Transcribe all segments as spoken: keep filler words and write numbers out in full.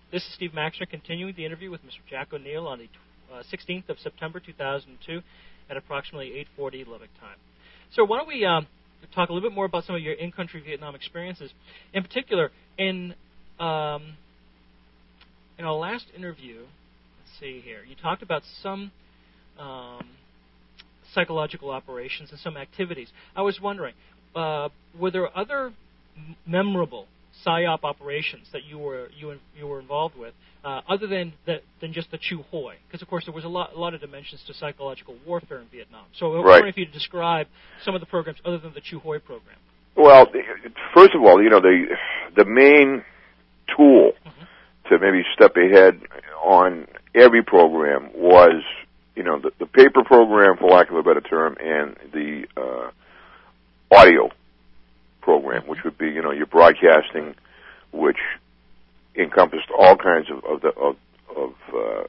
This is Steve Maxner continuing the interview with Mister Jack O'Neill on the uh, sixteenth of September two thousand two at approximately eight forty Lubbock time. So why don't we um, talk a little bit more about some of your in-country Vietnam experiences. In particular, in um, in our last interview, let's see here, you talked about some um, psychological operations and some activities. I was wondering, uh, were there other m- memorable PSYOP operations that you were you you were involved with, uh, other than the, than just the Chu Hoi? Because of course there was a lot a lot of dimensions to psychological warfare in Vietnam. So I was right. wondering if you could describe some of the programs other than the Chu Hoi program. Well, first of all, you know the the main tool mm-hmm. to maybe step ahead on every program was you know the, the paper program, for lack of a better term, and the uh, audio program, which would be, you know, your broadcasting, which encompassed all kinds of of, the, of, of uh,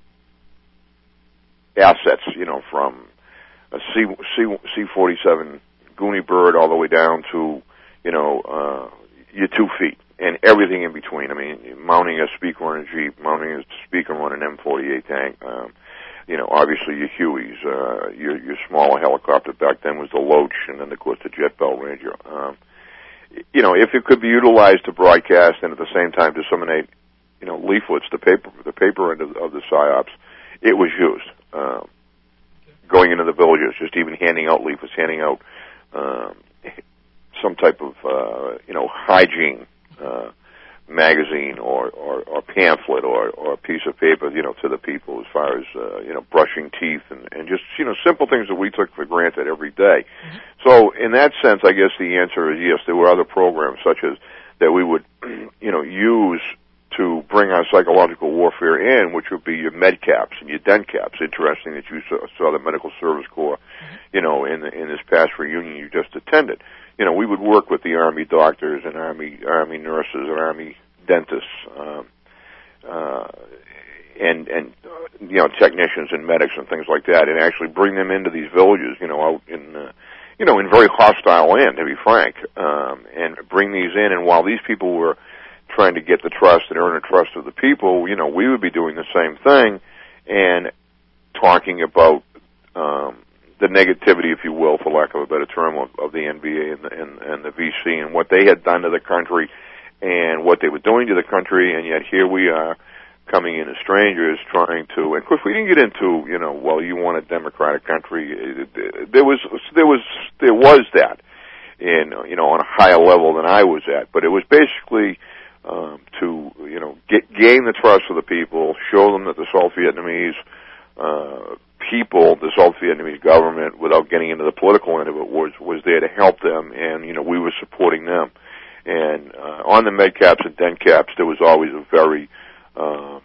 assets, you know, from a C C forty-seven Goonie bird all the way down to, you know, uh, your two feet and everything in between. I mean, mounting a speaker on a Jeep, mounting a speaker on an M forty-eight tank. Um, you know, obviously your Hueys, uh, your your smaller helicopter back then was the Loach, and then of course the Jet Bell Ranger. Um, you know, if it could be utilized to broadcast and at the same time disseminate, you know, leaflets, the paper, the paper end of, of the PSYOPs, it was used. Um, going into the villages, just even handing out leaflets, handing out um, some type of, uh, you know, hygiene uh, magazine or, or, or pamphlet or, or a piece of paper, you know, to the people as far as, uh, you know, brushing teeth and, and just, you know, simple things that we took for granted every day. Mm-hmm. So in that sense, I guess the answer is yes, there were other programs such as that we would, you know, use to bring our psychological warfare in, which would be your med caps and your dent caps. Interesting that you saw, saw the Medical Service Corps, mm-hmm. you know, in, the, in this past reunion you just attended. You know, we would work with the Army doctors and Army Army nurses and Army dentists, um, uh, and and uh, you know technicians and medics and things like that, and actually bring them into these villages, you know, out in uh, you know in very hostile land, to be frank, um, and bring these in. And while these people were trying to get the trust and earn the trust of the people, you know, we would be doing the same thing and talking about um, the negativity, if you will, for lack of a better term, of, of the N B A and the, and, and the V C and what they had done to the country and what they were doing to the country, and yet here we are coming in as strangers trying to, and of course we didn't get into, you know, well, you want a democratic country. There was, there was, there was that in, you know, on a higher level than I was at, but it was basically um, to, you know, get, gain the trust of the people, show them that the South Vietnamese uh, people, the South Vietnamese government, without getting into the political end of it, was was there to help them, and you know we were supporting them. And uh, on the med caps and dent caps, there was always a very um,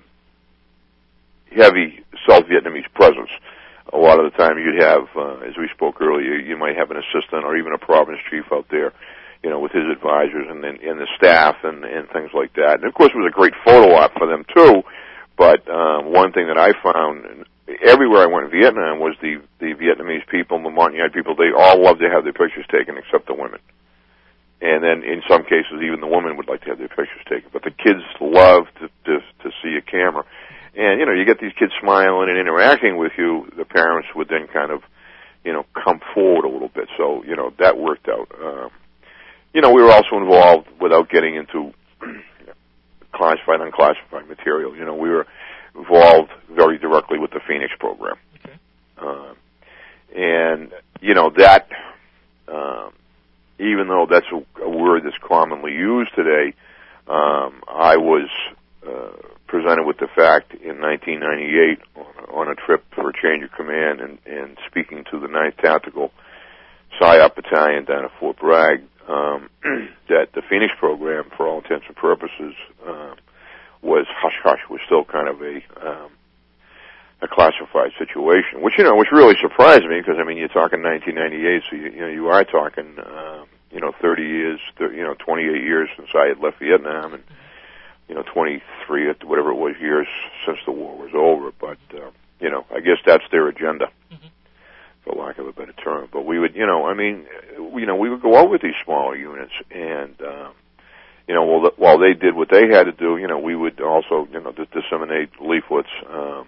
heavy South Vietnamese presence. A lot of the time, you'd have, uh, as we spoke earlier, you might have an assistant or even a province chief out there, you know, with his advisors and then and the staff and and things like that. And of course, it was a great photo op for them too. But um, one thing that I found everywhere I went in Vietnam was the, the Vietnamese people, the Montagnard people, they all loved to have their pictures taken except the women. And then in some cases, even the women would like to have their pictures taken. But the kids loved to, to, to see a camera. And, you know, you get these kids smiling and interacting with you, the parents would then kind of, you know, come forward a little bit. So, you know, that worked out. Um, you know, we were also involved, without getting into classified, unclassified material. You know, we were involved very directly with the Phoenix program. Okay. Um, and, you know, that, um, even though that's a, a word that's commonly used today, um, I was uh, presented with the fact in nineteen ninety-eight on, on a trip for a change of command and, and speaking to the ninth Tactical PSYOP Battalion down at Fort Bragg, um, that the Phoenix program, for all intents and purposes, uh, was hush-hush, was still kind of a um, a classified situation, which, you know, which really surprised me because, I mean, you're talking nineteen ninety-eight, so, you, you know, you are talking, uh, you know, thirty years, thirty, you know, twenty-eight years since I had left Vietnam and, you know, twenty-three, whatever it was, years since the war was over. But, uh, you know, I guess that's their agenda, mm-hmm. for lack of a better term. But we would, you know, I mean, you know, we would go out with these smaller units and, um, you know, while, while they did what they had to do, you know, we would also, you know, dis- disseminate leaflets. Um,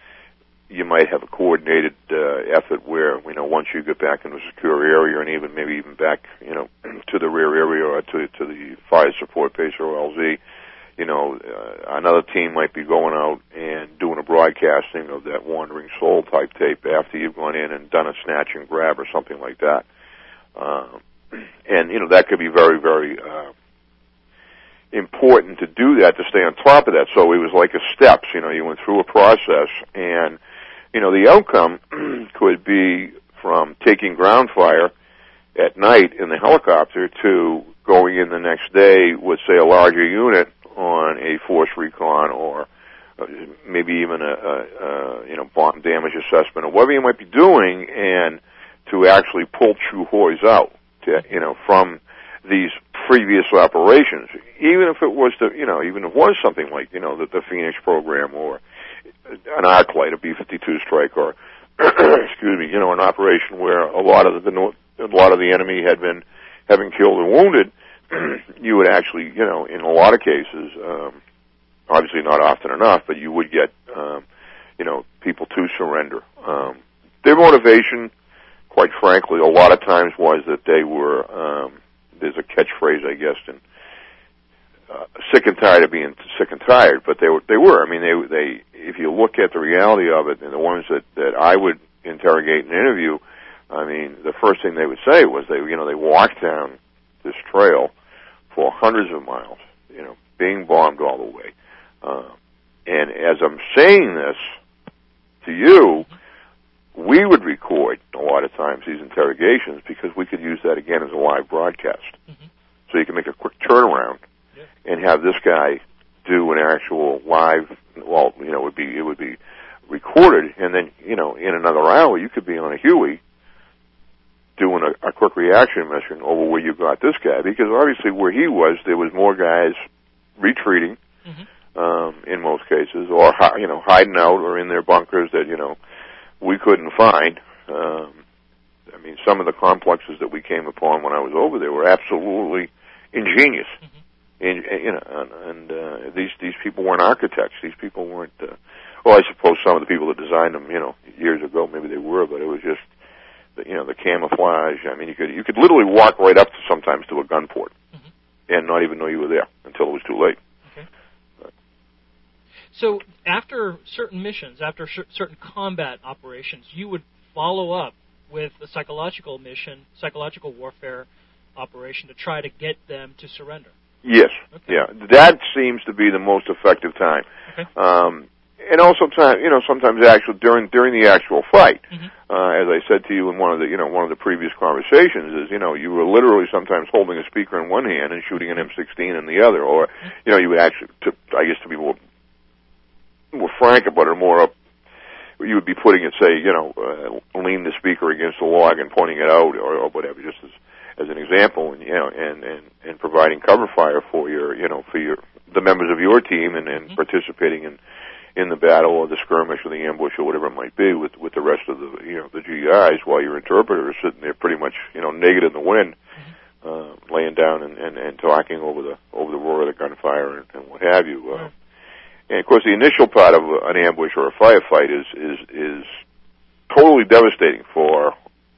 you might have a coordinated uh, effort where, you know, once you get back into a secure area, and even maybe even back, you know, to the rear area or to to the fire support base or L Z, you know, uh, another team might be going out and doing a broadcasting of that Wandering Soul type tape after you've gone in and done a snatch and grab or something like that. Um, and, you know, that could be very, very uh, important to do that, to stay on top of that. So it was like a steps, you know, you went through a process, and, you know, the outcome could be from taking ground fire at night in the helicopter to going in the next day with, say, a larger unit on a force recon, or uh, maybe even a, a, a you know bomb damage assessment, or whatever you might be doing, and to actually pull true Hoys out, to, you know, from these previous operations, even if it was the, you know, even if it was something like, you know, the, the Phoenix program, or an Arclight, a B fifty-two strike, or excuse me, you know, an operation where a lot of the a lot of the enemy had been having killed and wounded. You would actually, you know, in a lot of cases, um, obviously not often enough, but you would get, um, you know, people to surrender. Um, their motivation, quite frankly, a lot of times was that they were, um, there's a catchphrase, I guess, and uh, sick and tired of being sick and tired, but they were, they were. I mean, they, they, if you look at the reality of it, and the ones that, that I would interrogate and interview, I mean, the first thing they would say was they, you know, they walked down this trail for hundreds of miles, you know, being bombed all the way. Uh, and as I'm saying this to you, we would record a lot of times these interrogations because we could use that again as a live broadcast. Mm-hmm. So you can make a quick turnaround, yeah, and have this guy do an actual live, well, you know, it would be, it would be recorded, and then, you know, in another hour you could be on a Huey doing a, a quick reaction mission over where you got this guy, because obviously where he was, there was more guys retreating, mm-hmm, um, in most cases, or, you know, hiding out or in their bunkers that, you know, we couldn't find. Um, I mean, some of the complexes that we came upon when I was over there were absolutely ingenious. Mm-hmm. And, you know, and, and uh, these these people weren't architects. These people weren't. Uh, well, I suppose some of the people that designed them, you know, years ago, maybe they were, but it was just, you know, the camouflage. I mean, you could you could literally walk right up to sometimes to a gun port, mm-hmm, and not even know you were there until it was too late. Okay. But. So after certain missions, after sh- certain combat operations, you would follow up with a psychological mission, psychological warfare operation to try to get them to surrender. Yes. Okay. Yeah. That seems to be the most effective time. Okay. Um, And also, time, you know, sometimes actually during during the actual fight, mm-hmm, uh, as I said to you in one of the, you know, one of the previous conversations, is, you know, you were literally sometimes holding a speaker in one hand and shooting an M sixteen in the other, or, you know, you would actually, to, I guess, to be more more frank about it, more up, you would be putting it, say, you know, uh, lean the speaker against the log and pointing it out, or, or whatever, just as as an example, and you know, and and and providing cover fire for your, you know, for your the members of your team, and, and mm-hmm, participating in. in the battle or the skirmish or the ambush or whatever it might be with with the rest of the, you know, the G Is, while your interpreter is sitting there pretty much, you know, naked in the wind, mm-hmm, uh, laying down and, and, and talking over the over the roar of the gunfire and, and what have you. Uh, right. And of course, the initial part of an ambush or a firefight is is is totally devastating for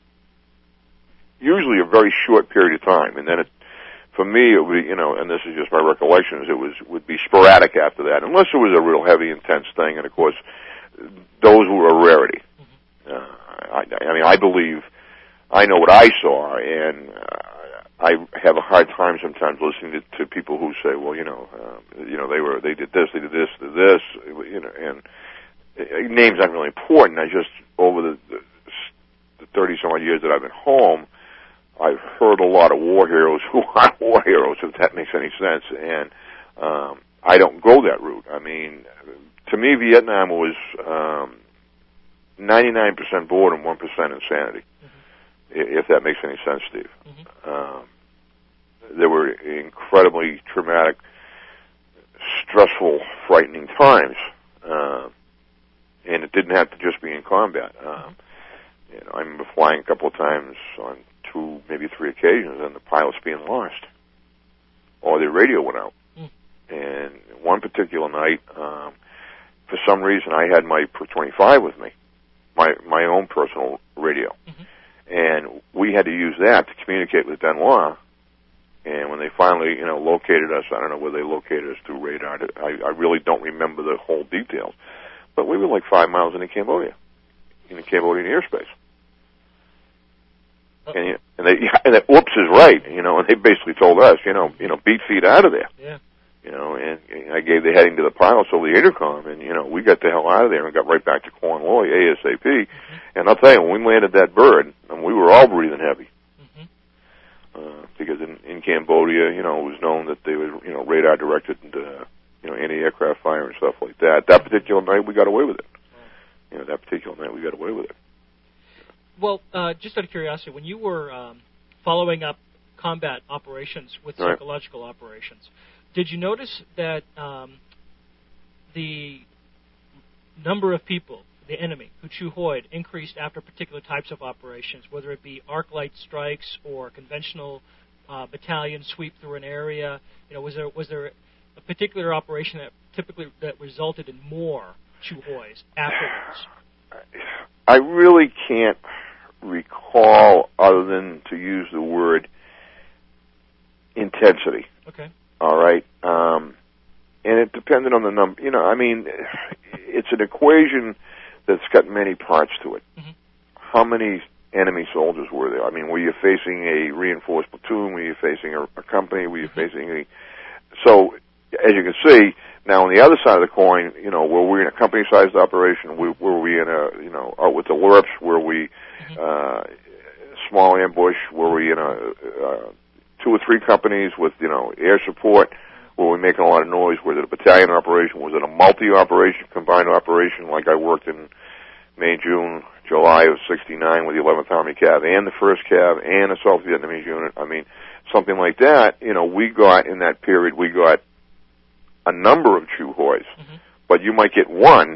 usually a very short period of time, and then it. For me, it would be, you know, and this is just my recollections, it was would be sporadic after that, unless it was a real heavy, intense thing, and of course, those were a rarity. Mm-hmm. Uh, I, I mean, I believe, I know what I saw, and uh, I have a hard time sometimes listening to, to people who say, well, you know, uh, you know, they were, they did this, they did this, did this, you know, and uh, names aren't really important. I just, over the, the, the thirty some odd years that I've been home, I've heard a lot of war heroes who aren't war heroes, if that makes any sense, and um, I don't go that route. I mean, to me, Vietnam was um, ninety-nine percent boredom, one percent insanity, mm-hmm, if that makes any sense, Steve. Mm-hmm. Um, there were incredibly traumatic, stressful, frightening times, uh, and it didn't have to just be in combat. Um, you know, I remember flying a couple of times on two, maybe three occasions, and the pilots being lost. or their radio went out. Mm. And one particular night, um, for some reason, I had my Per twenty-five with me, my my own personal radio, mm-hmm. and we had to use that to communicate with Benoit. And when they finally, you know, located us, I don't know where they located us through radar. I, I really don't remember the whole details, but we were like five miles into Cambodia, in the Cambodian airspace. Uh-oh. And, and they, and that, whoops is right, you know, and they basically told us, you know, you know, beat feet out of there. Yeah. You know, and, and I gave the heading to the pilots over the intercom, and, you know, we got the hell out of there and got right back to Cornwall ASAP. Mm-hmm. And I'll tell you, when we landed that bird, and we were all breathing heavy. Mm-hmm. Uh, because in, in Cambodia, you know, it was known that they were, you know, radar directed, uh, you know, anti-aircraft fire and stuff like that. That particular night, we got away with it. You know, that particular night, we got away with it. Well, uh, just out of curiosity, when you were um, following up combat operations with right. psychological operations, did you notice that um, the number of people, the enemy, who Chuhoid increased after particular types of operations, whether it be arc light strikes or conventional uh, battalion sweep through an area? You know, was there was there a particular operation that typically that resulted in more Chuhoids afterwards? I really can't recall, other than to use the word intensity. Okay. All right. Um, and it depended on the number. You know, I mean, it's an equation that's got many parts to it. Mm-hmm. How many enemy soldiers were there? I mean, were you facing a reinforced platoon? Were you facing a, a company? Were you mm-hmm. facing a... So, as you can see, now on the other side of the coin, you know, were we in a company-sized operation? Were, were we in a, you know, out with the L R Ps? Were we mm-hmm. uh, small ambush? Were we in a... Uh, two or three companies with, you know, air support? Were we making a lot of noise? Was it a battalion operation? Was it a multi-operation, combined operation, like I worked in May, June, July of sixty-nine with the eleventh Army Cav and the first Cav and the South Vietnamese unit? I mean, something like that. You know, we got, in that period, we got a number of Chuhoids, mm-hmm. but you might get one,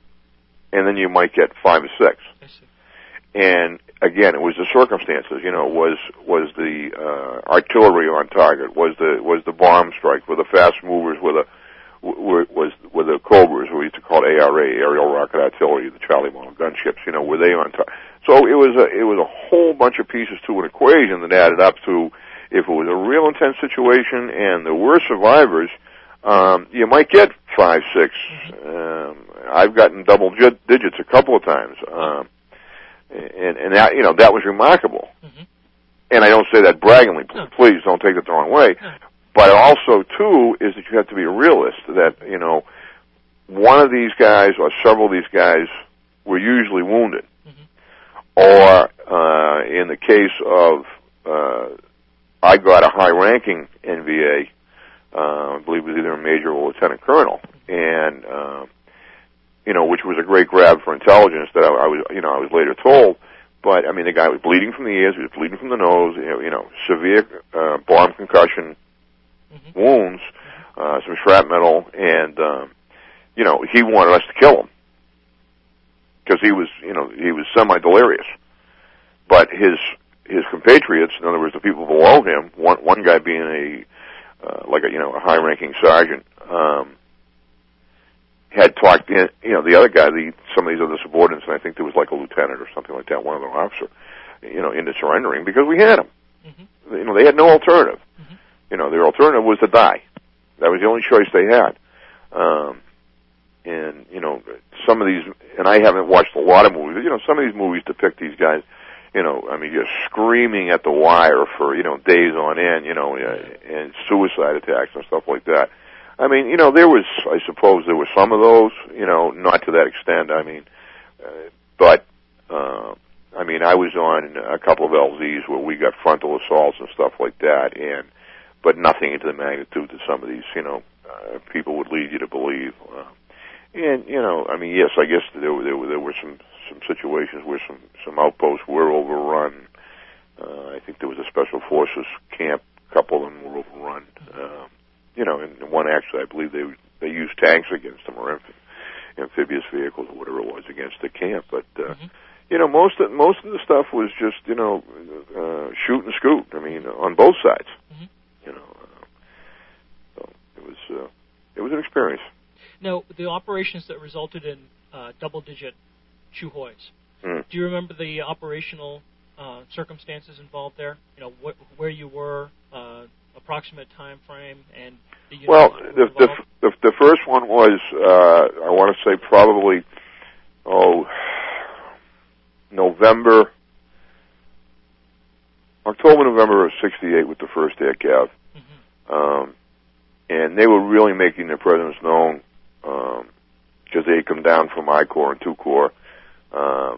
and then you might get five or six. I see. And again, it was the circumstances. You know, was was the uh, artillery on target? Was the was the bomb strike? Were the fast movers? Were the were, was were the Cobras? We used to call it A R A, aerial rocket artillery, the Charlie model gunships. You know, were they on target? So it was a it was a whole bunch of pieces to an equation that added up to, if it was a real intense situation and there were survivors, um, you might get five, six. Um, I've gotten double digits a couple of times. Um, And, and that, you know, that was remarkable. Mm-hmm. And I don't say that braggingly. No. Please don't take it the wrong way. No. But also, too, is that you have to be a realist. That, you know, one of these guys or several of these guys were usually wounded. Mm-hmm. Or, uh, in the case of, uh, I got a high-ranking N V A, uh, I believe it was either a major or a lieutenant colonel. And, uh, you know, which was a great grab for intelligence that I, I was, you know, I was later told. But, I mean, the guy was bleeding from the ears, he was bleeding from the nose, you know, you know severe uh, bomb concussion mm-hmm. wounds, uh, some shrapnel, and, um, you know, he wanted us to kill him. Because he was, you know, he was semi-delirious. But his his compatriots, in other words, the people below him, one, one guy being a, uh, like a, you know, a high-ranking sergeant, um, had talked in, you know, the other guy, the, some of these other subordinates, and I think there was like a lieutenant or something like that, one other officer, you know, into surrendering because we had them. Mm-hmm. You know, they had no alternative. Mm-hmm. You know, their alternative was to die. That was the only choice they had. Um, and, you know, some of these, and I haven't watched a lot of movies, but, you know, some of these movies depict these guys, you know, I mean, just screaming at the wire for, you know, days on end, you know, uh, and suicide attacks and stuff like that. I mean, you know, there was, I suppose there were some of those, you know, not to that extent, I mean, uh, but, uh, I mean, I was on a couple of L Zs where we got frontal assaults and stuff like that, and, but nothing into the magnitude that some of these, you know, uh, people would lead you to believe. Uh, and, you know, I mean, yes, I guess there were, there were, there were some, some situations where some, some outposts were overrun. Uh, I think there was a special forces camp, a couple of them were overrun. Um, You know, and one actually, I believe they they used tanks against them, or amph- amphibious vehicles, or whatever it was, against the camp. But uh, mm-hmm. you know, most of most of the stuff was just, you know, uh, shoot and scoot. I mean, on both sides. Mm-hmm. You know, uh, was an experience. Now, the operations that resulted in uh, double-digit Chuhois, mm. do you remember the operational uh, circumstances involved there? You know, wh- where you were, uh, approximate time frame, and the units well, that the, were the involved? the the first one was uh, I want to say probably oh November, October, November of sixty-eight with the first Air Cav, mm-hmm. um, and they were really making their presence known because um, they had come down from I Corps and two Corps um,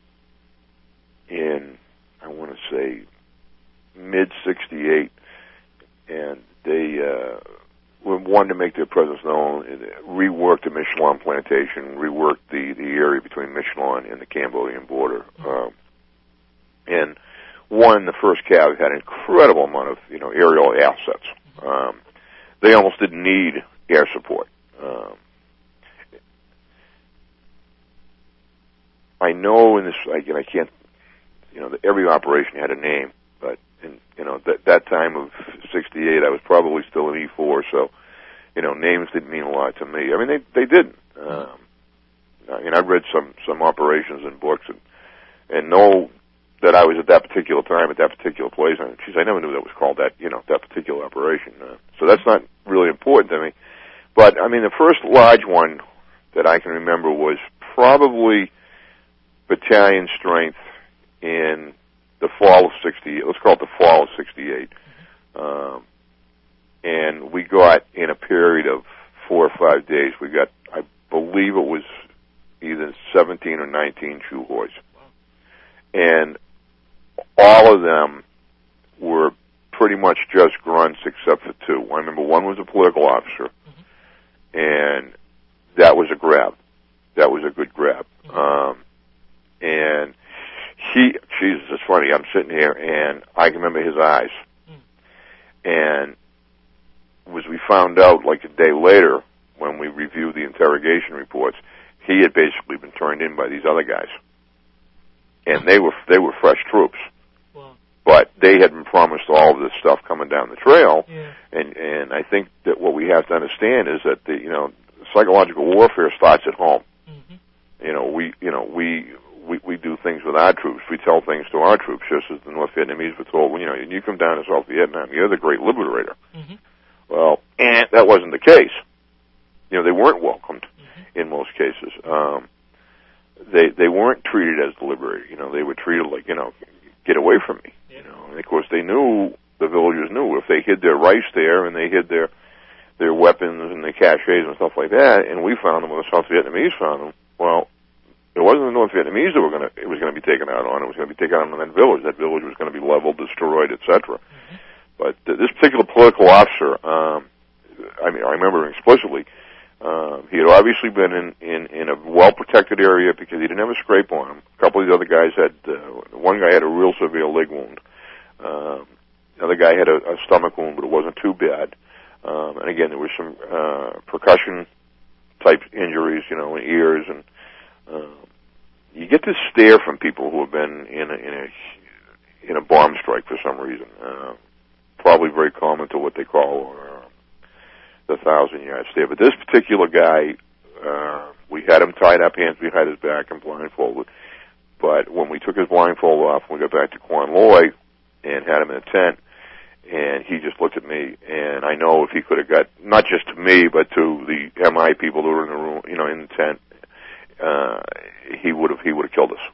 in I want to say mid sixty-eight. And they uh, wanted to make their presence known, and reworked the Michelin plantation, reworked the, the area between Michelin and the Cambodian border. Um, and one, the first Cav had an incredible amount of, you know, aerial assets. Um, they almost didn't need air support. Um, I know in this, again, I can't, you know, every operation had a name, but in, you know, that that time of sixty-eight, I was probably still in E four, so, you know, names didn't mean a lot to me. I mean, they they didn't. Um, I mean, I read some some operations in books and and know that I was at that particular time at that particular place. And geez, I never knew that was called that, you know, that particular operation. Uh, so that's not really important to me. But I mean, the first large one that I can remember was probably battalion strength in the fall of sixty-eight. Let's call it the fall of sixty-eight. Um, and we got, in a period of four or five days, we got, I believe it was either seventeen or nineteen Chuhois. And all of them were pretty much just grunts except for two. I remember one was a political officer, mm-hmm. and that was a grab. That was a good grab. Mm-hmm. Um, and he, Jesus, it's funny, I'm sitting here and I can remember his eyes. Mm. And as we found out like a day later when we reviewed the interrogation reports, he had basically been turned in by these other guys. And they were, they were fresh troops. Wow. But they had been promised all of this stuff coming down the trail. Yeah. And, and I think that what we have to understand is that the, you know, psychological warfare starts at home. Mm-hmm. You know, we, you know, we, We, we do things with our troops. We tell things to our troops, just as the North Vietnamese were told, well, you know, you come down to South Vietnam, you're the great liberator. Mm-hmm. Well, and that wasn't the case. You know, they weren't welcomed mm-hmm. in most cases. Um, they they weren't treated as the liberator. You know, they were treated like, you know, get away from me. Yeah. You know, and of course they knew, the villagers knew, if they hid their rice there and they hid their their weapons and their caches and stuff like that, and we found them, or the South Vietnamese found them, well, it wasn't the North Vietnamese that were going to, it was going to be taken out on. It was going to be taken out on that village. That village was going to be leveled, destroyed, et cetera. Mm-hmm. But uh, this particular political officer, um, I mean, I remember explicitly, uh, he had obviously been in, in, in a well-protected area because he didn't have a scrape on him. A couple of the other guys had, uh, one guy had a real severe leg wound. Um, the other guy had a, a stomach wound, but it wasn't too bad. Um, and again, there was some, uh, percussion-type injuries, you know, in ears and, Uh, you get this stare from people who have been in a, in a, in a bomb strike for some reason. Uh, probably very common to what they call uh, the thousand yard stare. But this particular guy, uh, we had him tied up, hands behind his back and blindfolded. But when we took his blindfold off, we got back to Quan Loy and had him in a tent, and he just looked at me, and I know if he could have got, not just to me, but to the M I people who were in the room, you know, in the tent, Uh, he would have he would have killed us,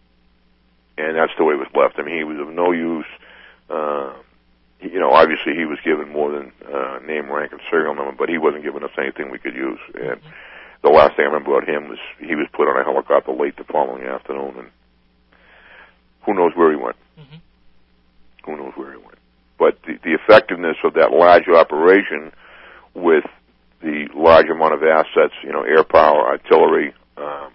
and that's the way it was left. I mean, he was of no use. Uh, he, you know, obviously he was given more than uh, name, rank, and serial number, but he wasn't giving us anything we could use. And the last thing I remember about him was he was put on a helicopter late the following afternoon, and who knows where he went? Mm-hmm. Who knows where he went? But the, the effectiveness of that large operation, with the large amount of assets, you know, air power, artillery. Um,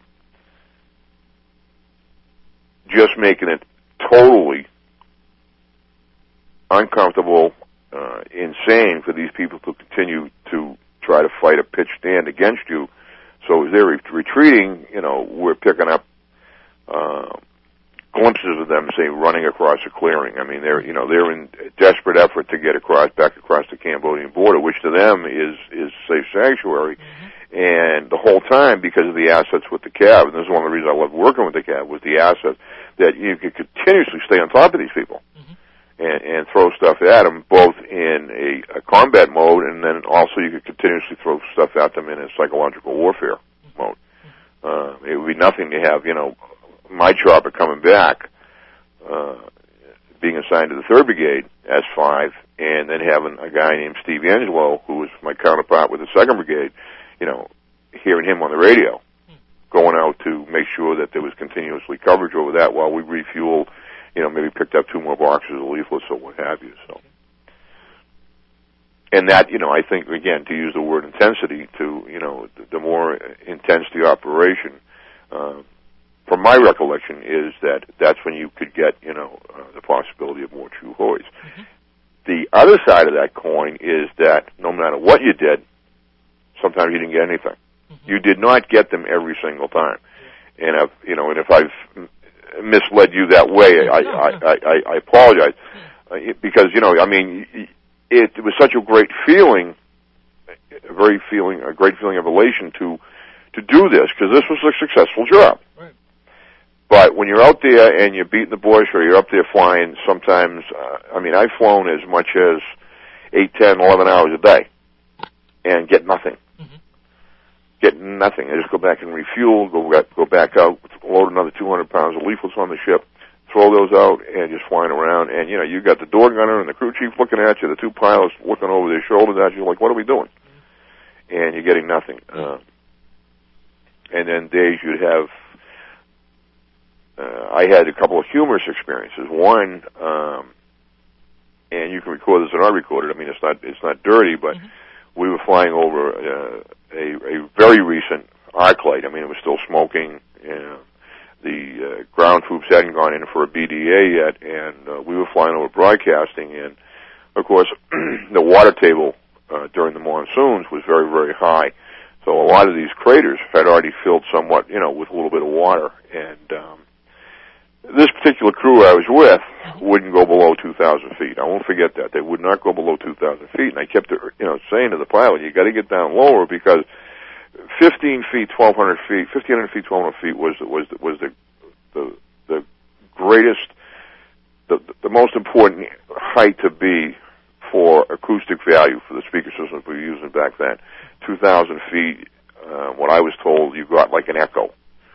just making it totally uncomfortable, uh, insane for these people to continue to try to fight a pitched stand against you. So as they're re- retreating, you know, we're picking up uh, glimpses of them, say, running across a clearing. I mean, they're, you know, they're in desperate effort to get across, back across the Cambodian border, which to them is, is safe sanctuary. Mm-hmm. And the whole time, because of the assets with the C A V, and this is one of the reasons I loved working with the C A V, was the asset that you could continuously stay on top of these people. Mm-hmm. and, and throw stuff at them, both in a, a combat mode, and then also you could continuously throw stuff at them in a psychological warfare mm-hmm. mode. Uh, it would be nothing to have, you know, my chopper coming back, uh, being assigned to the third Brigade, S five, and then having a guy named Steve Angelo, who was my counterpart with the second Brigade, you know, hearing him on the radio, going out to make sure that there was continuously coverage over that while we refueled, you know, maybe picked up two more boxes of leaflets or what have you. So, and that, you know, I think, again, to use the word intensity, to, you know, the, the more intense the operation, uh, from my recollection, is that that's when you could get, you know, uh, the possibility of more true Hoys. Mm-hmm. The other side of that coin is that no matter what you did, sometimes you didn't get anything. Mm-hmm. You did not get them every single time. Yeah. And if, you know, and if I've misled you that way, I, no, I, no. I, I, I apologize. Yeah. Uh, because, you know, I mean, it, it was such a great feeling, a very feeling, a great feeling of elation to, to do this, because this was a successful job. Right. But when you're out there and you're beating the bush, or you're up there flying, sometimes, uh, I mean, I've flown as much as eight, ten, eleven hours a day and get nothing. Mm-hmm. Get nothing. I just go back and refuel, go back, go back out, load another two hundred pounds of leaflets on the ship, throw those out, and just flying around. And, you know, you got the door gunner and the crew chief looking at you, the two pilots looking over their shoulders at you, like, what are we doing? Mm-hmm. And you're getting nothing. Uh, and then days you'd have, Uh, I had a couple of humorous experiences. One, um, and you can record this, and I recorded. I mean, it's not it's not dirty, but mm-hmm. we were flying over uh, a, a very recent arc light. I mean, it was still smoking. You know, the uh, ground troops hadn't gone in for a B D A yet, and uh, we were flying over broadcasting. And of course, the water table uh, during the monsoons was very, very high. So a lot of these craters had already filled somewhat, you know, with a little bit of water, and um, this particular crew I was with wouldn't go below two thousand feet. I won't forget that. They would not go below two thousand feet. And I kept, you know, saying to the pilot, you got to get down lower, because fifteen feet, twelve hundred feet, fifteen hundred feet, twelve hundred feet was, was, was the, the, the greatest, the, the most important height to be for acoustic value for the speaker systems we were using back then. two thousand feet, uh, what I was told, you got like an echo.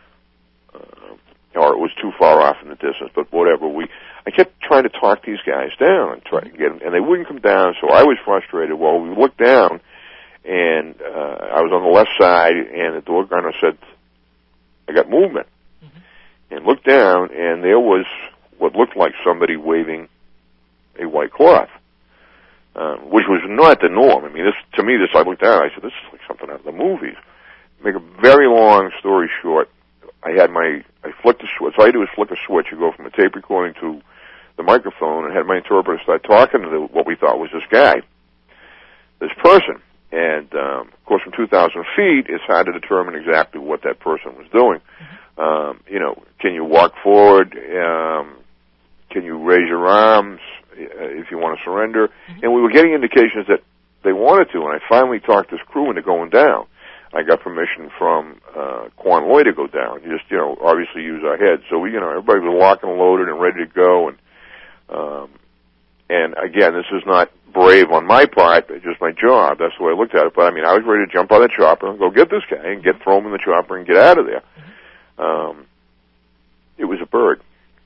Uh, or it was too far off in the distance, but whatever. We, I kept trying to talk these guys down and try to get them, and they wouldn't come down, so I was frustrated. Well, we looked down, and uh, I was on the left side, and the door gunner said, I got movement. Mm-hmm. And looked down, and there was what looked like somebody waving a white cloth, uh, which was not the norm. I mean, this, to me, this, I looked down, I said, this is like something out of the movies. Make a very long story short, I had my, I flicked the switch. So all I do is flick a switch. You go from a tape recording to the microphone, and had my interpreter start talking to the, what we thought was this guy, this person. And, um, of course, from two thousand feet, it's hard to determine exactly what that person was doing. Mm-hmm. Um, you know, can you walk forward? Um, can you raise your arms if you want to surrender? Mm-hmm. And we were getting indications that they wanted to, and I finally talked this crew into going down. I got permission from uh, Quan Loy to go down. Just, you know, obviously use our heads. So we, you know, everybody was locked and loaded and ready to go. And um, and again, this is not brave on my part. It's just my job. That's the way I looked at it. But I mean, I was ready to jump on the chopper and go get this guy and get throw him in the chopper and get out of there. Mm-hmm. Um, it was a bird.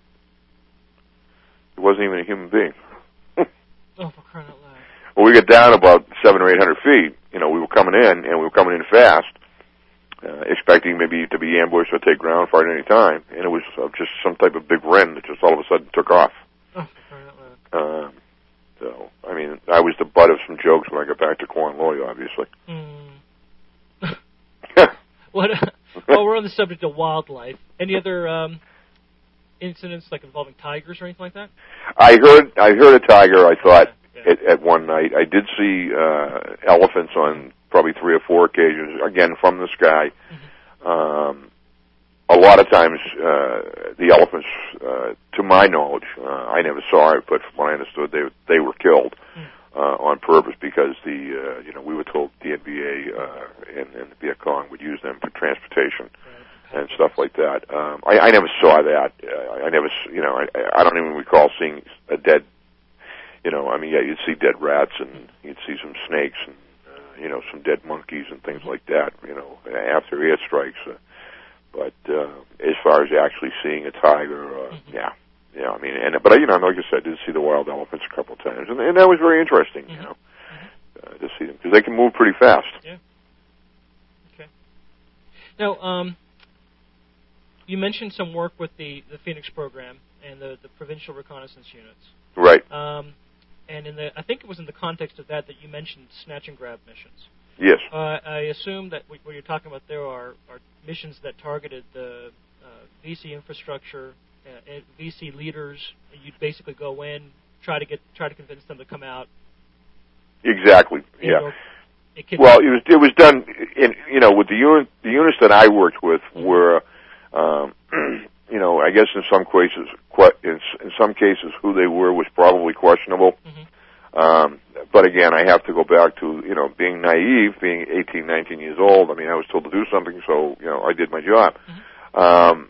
It wasn't even a human being. Oh, for crying out loud! Well, we got down about seven or eight hundred feet. You know, we were coming in, and we were coming in fast, uh, expecting maybe to be ambushed or take ground fire at any time. And it was uh, just some type of big wren that just all of a sudden took off. Oh, uh, so, I mean, I was the butt of some jokes when I got back to Quan Loy, obviously. Mm. What? Uh, well, we're on the subject of wildlife. Any other um, incidents like involving tigers or anything like that? I heard, I heard a tiger. I thought. Yeah. At, at one night, I did see uh, elephants on probably three or four occasions, again from the sky. Mm-hmm. Um, a lot of times uh, the elephants, uh, to my knowledge, uh, I never saw it, but from what I understood, they they were killed uh, on purpose because the uh, you know we were told the N B A uh, and, and the Viet Cong would use them for transportation and stuff like that. Um, I, I never saw that. Uh, I never, you know, I, I don't even recall seeing a dead. You know, I mean, yeah, you'd see dead rats and you'd see some snakes and uh, you know some dead monkeys and things like that. You know, after airstrikes. Uh, But uh, as far as actually seeing a tiger, uh, mm-hmm. yeah, yeah, I mean, and but you know, like I said, I did see the wild elephants a couple of times, and, and that was very interesting, mm-hmm. you know, uh, to see them because they can move pretty fast. Yeah. Okay. Now, um, you mentioned some work with the, the Phoenix program and the, the provincial reconnaissance units, right? Um, and in the, I think it was in the context of that that you mentioned snatch and grab missions. Yes. Uh, I assume that what you're talking about there are, are missions that targeted the uh, V C infrastructure, uh, V C leaders. You'd basically go in, try to get, try to convince them to come out. Exactly. Yeah. Or, it can, well, it was it was done in you know with the unit the units that I worked with were, um, you know, I guess in some cases in, in some cases who they were was probably questionable. Mm-hmm. Um, but again, I have to go back to, you know, being naive, being eighteen, nineteen years old. I mean, I was told to do something, so, you know, I did my job. Mm-hmm. Um,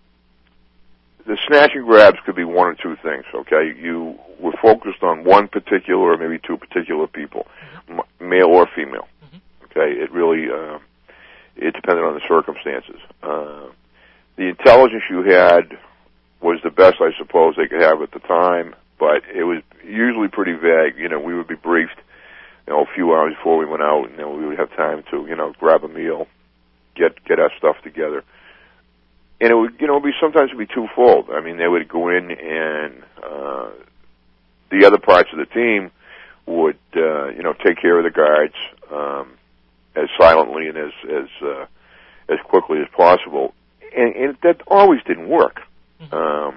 the snatch and grabs could be one or two things, okay? You were focused on one particular or maybe two particular people, mm-hmm. m- male or female, mm-hmm. okay? It really, uh, it depended on the circumstances. Uh, the intelligence you had was the best, I suppose, they could have at the time. But it was usually pretty vague. You know, we would be briefed, you know, a few hours before we went out, and then we would have time to, you know, grab a meal, get get our stuff together. And it would, you know, be sometimes it would be twofold. I mean, they would go in, and uh, the other parts of the team would, uh, you know, take care of the guards um, as silently and as as uh, as quickly as possible. And, and that always didn't work. Mm-hmm. Um,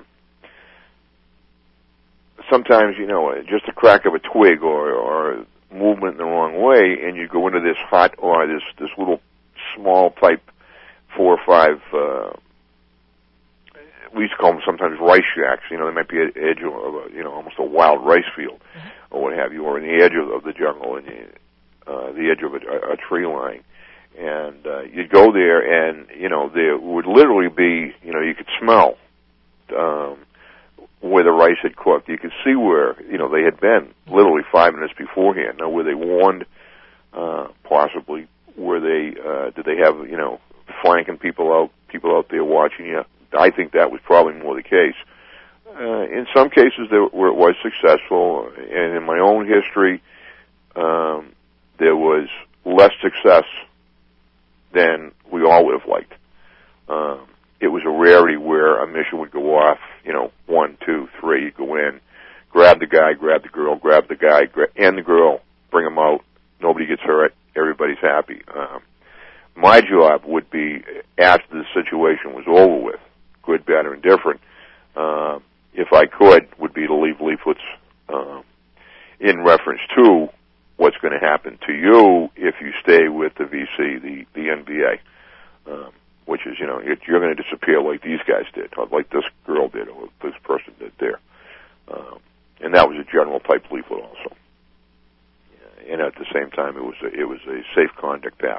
Sometimes, you know, just a crack of a twig or, or movement in the wrong way, and you go into this hot or this this little small type four or five. Uh, we used to call them sometimes rice shacks. You know, they might be at the edge of a, you know almost a wild rice field, mm-hmm. or what have you, or in the edge of, of the jungle, and uh, the edge of a, a tree line. And uh, you'd go there, and you know there would literally be, you know, you could smell. Um, where the rice had cooked. You could see where, you know, they had been literally five minutes beforehand. Now, were they warned, uh, possibly? Were they, uh, did they have, you know, flanking people out, people out there watching you? I think that was probably more the case. Uh, in some cases there, where it was successful, and in my own history, um, there was less success than we all would have liked. Um, it was a rarity where a mission would go off, you know, one, two, three, you go in, grab the guy, grab the girl, grab the guy, gra- and the girl, bring them out, nobody gets hurt, everybody's happy. Um, my job would be, after the situation was over with, good, bad, or indifferent, uh, if I could, would be to leave leaflets uh, in reference to what's going to happen to you if you stay with the V C, the, the N B A. Um, which is, you know, you're going to disappear like these guys did, or like this girl did, or this person did there. Um, and that was a general type leaflet also. And at the same time, it was a, it was a safe conduct pass.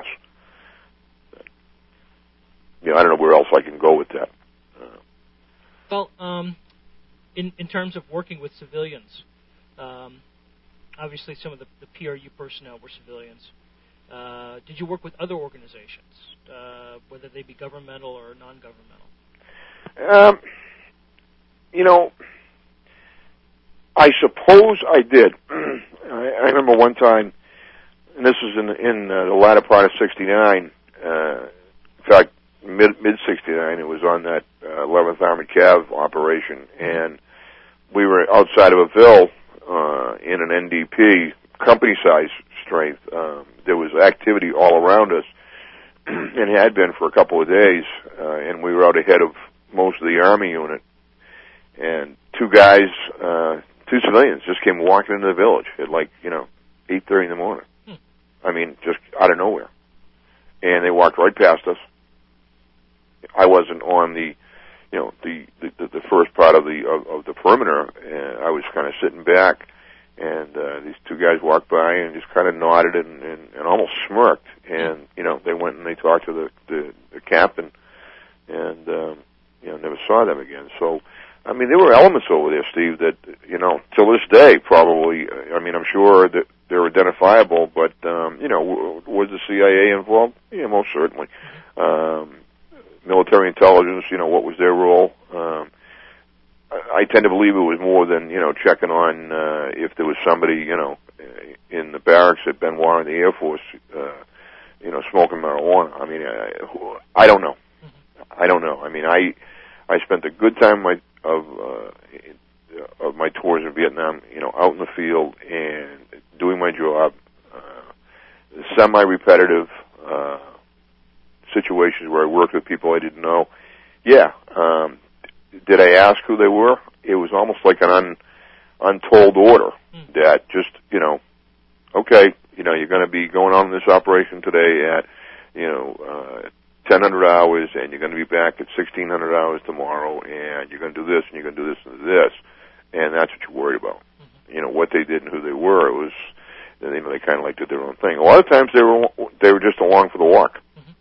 You know, I don't know where else I can go with that. Uh, well, um, in in terms of working with civilians, um, obviously some of the, the P R U personnel were civilians. Uh, did you work with other organizations, uh, whether they be governmental or non-governmental? Um, you know, I suppose I did. I, I remember one time, and this was in, in uh, the latter part of sixty-nine, uh, in fact, mid, mid-sixty-nine, it was on that uh, eleventh Armored Cav operation, and we were outside of a Ville uh, in an N D P, company-size strength. Um, there was activity all around us, and had been for a couple of days, uh, and we were out ahead of most of the Army unit. And two guys, uh, two civilians just came walking into the village at like, you know, eight thirty in the morning. Hmm. I mean, just out of nowhere. And they walked right past us. I wasn't on the, you know, the the, the first part of the of, of the perimeter, and I was kind of sitting back, and uh, these two guys walked by and just kind of nodded and, and, and almost smirked, and you know, they went and they talked to the the, the captain, and um, you know, never saw them again. So, I mean, there were elements over there, Steve, that, you know, till this day, probably, I mean, I'm sure that they're identifiable, but, um, you know, was the C I A involved? Yeah, most certainly. Um, military intelligence, you know, what was their role? Um, I, I tend to believe it was more than, you know, checking on, uh, if there was somebody, you know, in the barracks at Benoit in the Air Force, uh, you know, smoking marijuana. I mean, I, I don't know. I don't know. I mean, I, I spent a good time of my, of, uh, of my tours in Vietnam, you know, out in the field and doing my job, uh, semi-repetitive, uh, situations where I worked with people I didn't know. Yeah. Um, did I ask who they were? It was almost like an un, untold order mm. that just, you know, okay, you know, you're going to be going on this operation today at, you know, uh, ten hundred hours, and you're going to be back at sixteen hundred hours tomorrow, and you're going to do this, and you're going to do this and this, and that's what you're worried about. Mm-hmm. You know, what they did and who they were, it was, you know, they kind of like did their own thing. A lot of times they were, they were just along for the walk.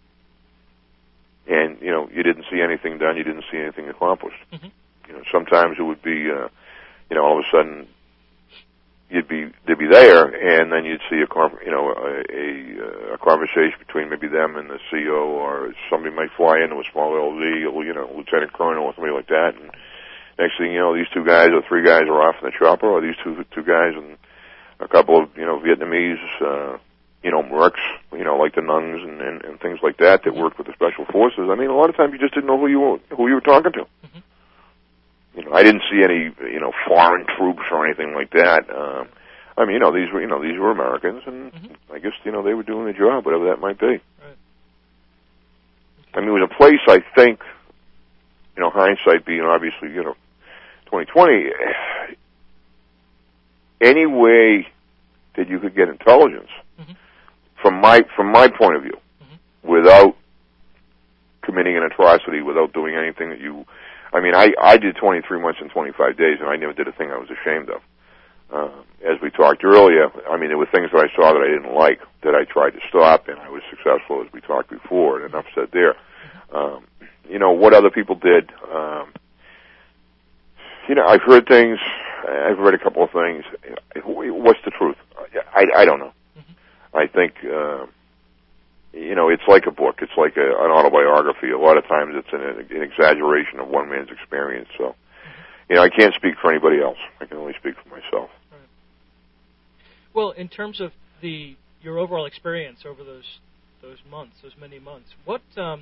Mm-hmm. And, you know, you didn't see anything done, you didn't see anything accomplished. Mm-hmm. You know, sometimes it would be, uh, you know, all of a sudden, you'd be, they'd be there, and then you'd see a, you know, a, a, a conversation between maybe them and the C O, or somebody might fly into a small L V, you know, lieutenant colonel or somebody like that, and next thing you know, these two guys or three guys are off in the chopper, or these two, two guys and a couple of, you know, Vietnamese, uh, you know, mercs, you know, like the nuns and, and, and things like that that worked with the special forces. I mean, a lot of times you just didn't know who you were, who you were talking to. Mm-hmm. You know, I didn't see any, you know, foreign troops or anything like that. Um, I mean, you know, these were, you know, these were Americans, and mm-hmm. I guess, you know, they were doing the job, whatever that might be. Right. I mean, it was a place, I think, you know, hindsight being obviously, you know, twenty twenty, any way that you could get intelligence, mm-hmm. from my, from my point of view, mm-hmm. without committing an atrocity, without doing anything that you, I mean, I, I did twenty-three months and twenty-five days, and I never did a thing I was ashamed of. Uh, as we talked earlier, I mean, there were things that I saw that I didn't like that I tried to stop, and I was successful, as we talked before, and enough said there. Um, you know, what other people did, um, you know, I've heard things, I've read a couple of things. What's the truth? I, I don't know. Mm-hmm. I think, uh, you know, it's like a book. It's like a, an autobiography. A lot of times it's an, an exaggeration of one man's experience. So, you know, I can't speak for anybody else. I can only speak for myself. Right. Well, in terms of the your overall experience over those those months, those many months, what, um,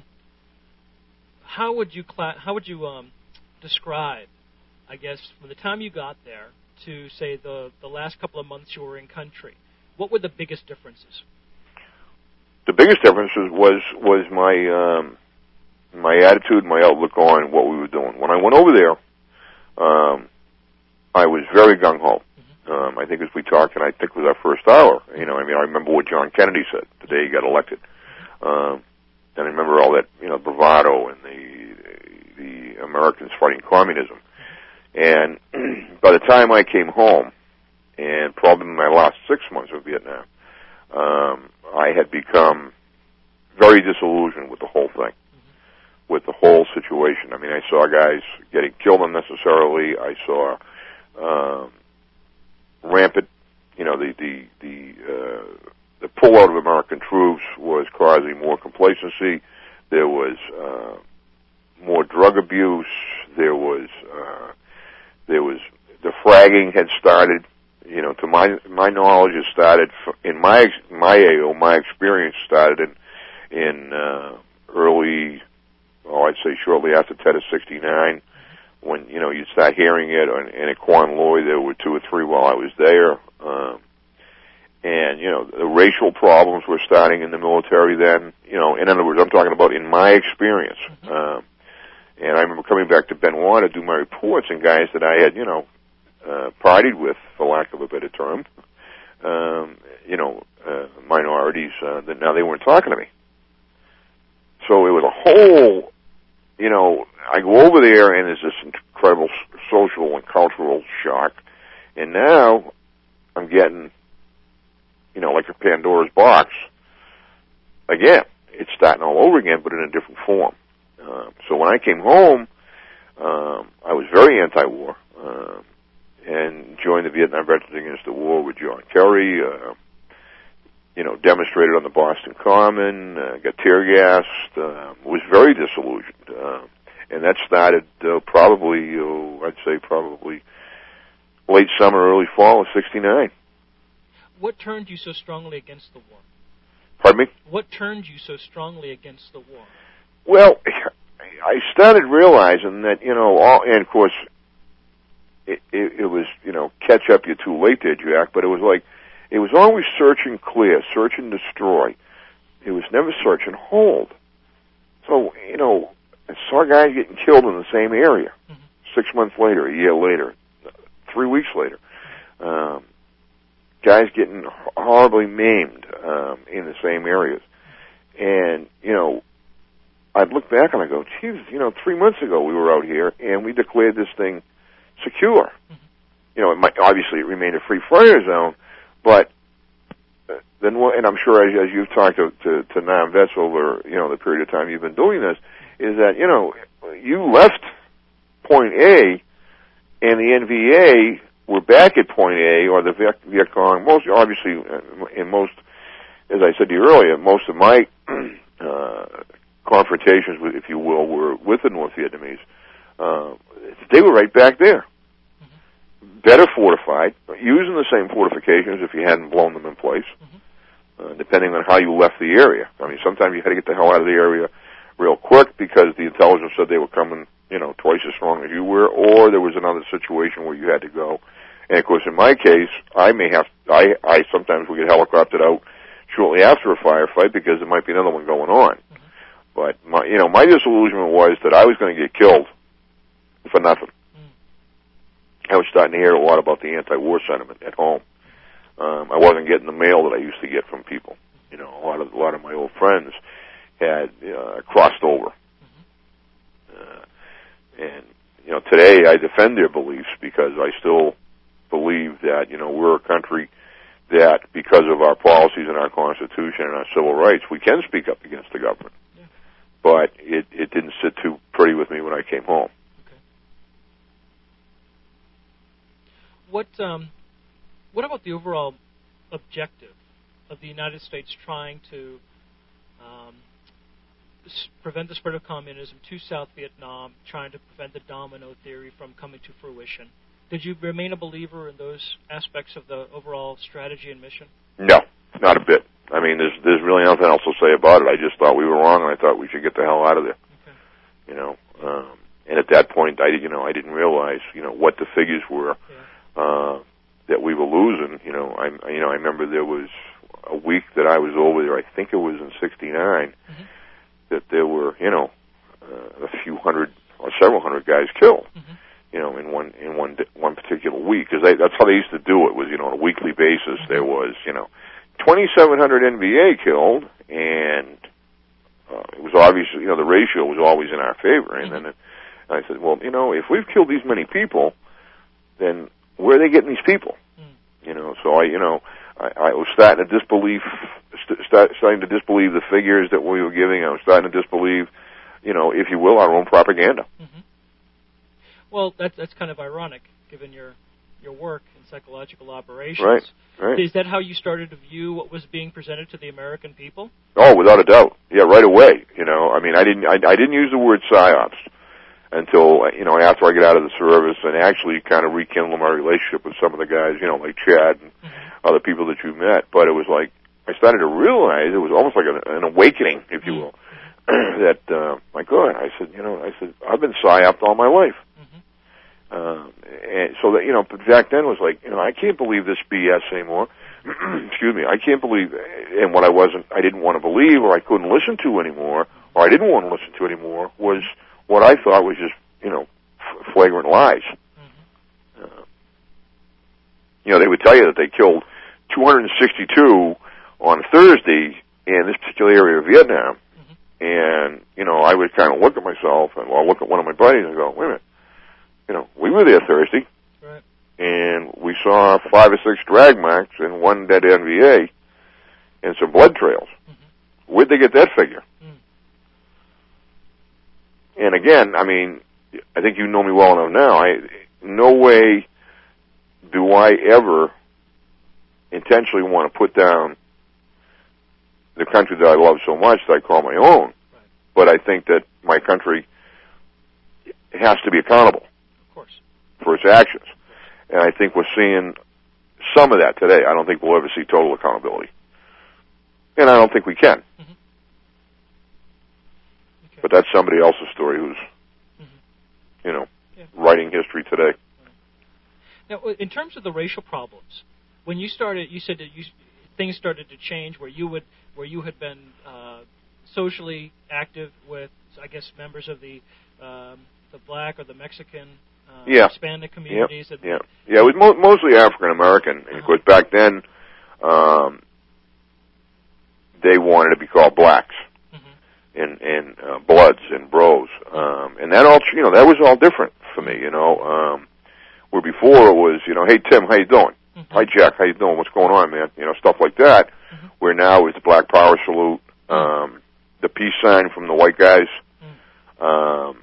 how would you cla- how would you um, describe, I guess, from the time you got there to say the the last couple of months you were in country? What were the biggest differences? The biggest difference was was my um, my attitude, my outlook on what we were doing. When I went over there, um, I was very gung ho. Mm-hmm. Um, I think as we talked, and I think it was our first hour. You know, I mean, I remember what John Kennedy said the day he got elected, um, and I remember all that, you know, bravado and the the Americans fighting communism. And by the time I came home, and probably in my last six months of Vietnam, um, I had become very disillusioned with the whole thing, mm-hmm. with the whole situation. I mean, I saw guys getting killed unnecessarily. I saw um, rampant, you know, the the the, uh, the pullout of American troops was causing more complacency. There was uh, more drug abuse. There was uh, there was the fragging had started. You know, to my my knowledge, it started in my my A O. My experience started in in uh, early, oh, I'd say shortly after Tet of sixty-nine, when you know you start hearing it. And, and at Quan Loy, there were two or three while I was there, um, and you know the racial problems were starting in the military then. You know, in other words, I'm talking about in my experience. Mm-hmm. Um, and I remember coming back to Benoit to do my reports, and guys that I had, you know. Uh, partied with, for lack of a better term, um, you know, uh, minorities, uh, that now they weren't talking to me. So it was a whole you know, I go over there and there's this incredible social and cultural shock. And now I'm getting, you know, like a Pandora's box. Again, it's starting all over again, but in a different form. Uh, so when I came home, um, I was very anti-war, uh, and joined the Vietnam Veterans Against the War with John Kerry, uh, you know, demonstrated on the Boston Common, uh, got tear gassed, uh, was very disillusioned. Uh, and that started uh, probably, uh, I'd say probably late summer, early fall of sixty-nine. What turned you so strongly against the war? Pardon me? What turned you so strongly against the war? Well, I started realizing that, you know, all, and of course, it, it, it was, you know, catch up, you're too late there, Jack, but it was like, it was always search and clear, search and destroy. It was never search and hold. So, you know, I saw guys getting killed in the same area, mm-hmm. six months later, a year later, three weeks later. Um, guys getting horribly maimed um, in the same areas. And, you know, I'd look back and I go, geez, you know, three months ago we were out here and we declared this thing secure. Mm-hmm. You know, it might, obviously it remained a free fire zone, but then, and I'm sure as, as you've talked to, to, to non-vets over, you know, the period of time you've been doing this, is that, you know, you left point A and the N V A were back at point A, or the Viet, Viet Cong, most, obviously, in most, as I said to you earlier, most of my uh, confrontations, with, if you will, were with the North Vietnamese. Uh, they were right back there. Mm-hmm. Better fortified, using the same fortifications if you hadn't blown them in place, mm-hmm. uh, depending on how you left the area. I mean, sometimes you had to get the hell out of the area real quick because the intelligence said they were coming, you know, twice as strong as you were, or there was another situation where you had to go. And of course, in my case, I may have, I, I sometimes would get helicoptered out shortly after a firefight because there might be another one going on. Mm-hmm. But my, you know, my disillusionment was that I was going to get killed for nothing. Mm. I was starting to hear a lot about the anti-war sentiment at home. Um, I wasn't getting the mail that I used to get from people. You know, a lot of a lot of my old friends had uh, crossed over. Mm-hmm. Uh, and, you know, today I defend their beliefs because I still believe that, you know, we're a country that, because of our policies and our Constitution and our civil rights, we can speak up against the government. Yeah. But it, it didn't sit too pretty with me when I came home. Okay. What, um, what about the overall objective of the United States trying to um, prevent the spread of communism to South Vietnam, trying to prevent the domino theory from coming to fruition? Did you remain a believer in those aspects of the overall strategy and mission? No, not a bit. I mean, there's there's really nothing else to say about it. I just thought we were wrong, and I thought we should get the hell out of there. Okay. You know, um, and at that point, I you know I didn't realize you know what the figures were yeah. uh, that we were losing. You know, I you know I remember there was a week that I was over there. I think it was in sixty-nine. Mm-hmm. That there were, you know, uh, a few hundred or several hundred guys killed, mm-hmm. you know, in one in one one particular week, because that's how they used to do it. Was you know on a weekly basis mm-hmm. there was you know twenty-seven hundred N V A killed, and uh, it was obvious you know the ratio was always in our favor. And mm-hmm. then it, I said, well, you know, if we've killed these many people, then where are they getting these people? Mm-hmm. You know, so I you know I, I was starting to disbelieve. Start, starting to disbelieve the figures that we were giving. I was starting to disbelieve, you know, if you will, our own propaganda. Mm-hmm. Well, that's that's kind of ironic, given your your work in psychological operations. Right, right. Is that how you started to view what was being presented to the American people? Oh, without a doubt. Yeah, right away. You know, I mean, I didn't I, I didn't use the word psyops until you know after I got out of the service and actually kind of rekindle my relationship with some of the guys, you know, like Chad and mm-hmm. other people that you met. But it was like, I started to realize it was almost like an, an awakening, if you will, mm-hmm. that, uh, my God, I said, you know, I said, I've been psyoped all my life. Mm-hmm. Uh, and so that, you know, back then was like, you know, I can't believe this B S anymore. Excuse me, I can't believe, and what I wasn't, I didn't want to believe or I couldn't listen to anymore, or I didn't want to listen to anymore, was what I thought was just, you know, f- flagrant lies. Mm-hmm. Uh, you know, they would tell you that they killed two hundred sixty-two on Thursday in this particular area of Vietnam, mm-hmm. and you know I I would kind of look at myself, and well, I'll look at one of my buddies and go, wait a minute, you know, we were there Thursday, right. and we saw five or six drag marks and one dead N V A and some blood trails. Mm-hmm. Where'd they get that figure? Mm. And again, I mean, I think you know me well enough now. I, no way do I ever intentionally want to put down the country that I love so much that I call my own. Right. But I think that my country has to be accountable, of course, for its actions. And I think we're seeing some of that today. I don't think we'll ever see total accountability. And I don't think we can. Mm-hmm. Okay. But that's somebody else's story who's, mm-hmm. you know, yeah. writing history today. Now, in terms of the racial problems, when you started, you said that you, things started to change where you would, where you had been uh, socially active with, I guess, members of the um, the black or the Mexican, uh, yeah. Hispanic communities. Yep. Yeah, yeah, it was mo- mostly African American. Uh-huh. Of course, back then, um, they wanted to be called blacks, mm-hmm. and and uh, bloods and bros, um, and that all, you know, that was all different for me, you know. Um, where before it was, you know, hey Tim, how you doing? Mm-hmm. Hi Jack, how you doing? What's going on, man? You know, stuff like that. Mm-hmm. Where now it's the Black Power salute, um, the peace sign from the white guys. Mm-hmm. Um,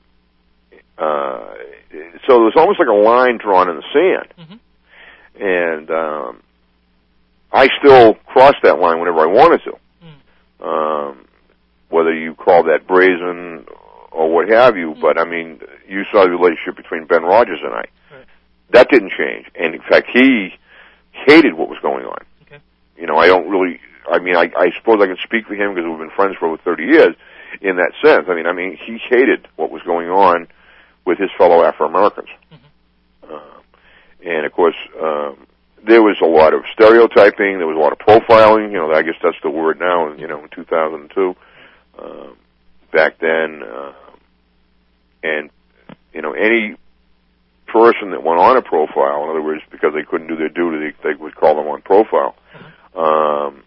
uh, so it was almost like a line drawn in the sand, mm-hmm. and um, I still cross that line whenever I wanted to. Mm-hmm. Um, whether you call that brazen or what have you, mm-hmm. but I mean, you saw the relationship between Ben Rogers and I. Right. That didn't change, and in fact, he hated what was going on. Okay. You know, I don't really. I mean, I, I suppose I can speak for him because we've been friends for over thirty years. In that sense, I mean, I mean, he hated what was going on with his fellow Afro-Americans. Mm-hmm. Uh, and of course, um, there was a lot of stereotyping. There was a lot of profiling. You know, I guess that's the word now. You know, in two thousand two, um, back then, uh, and you know, any person that went on a profile, in other words, because they couldn't do their duty, they, they would call them on profile. Mm-hmm. Um,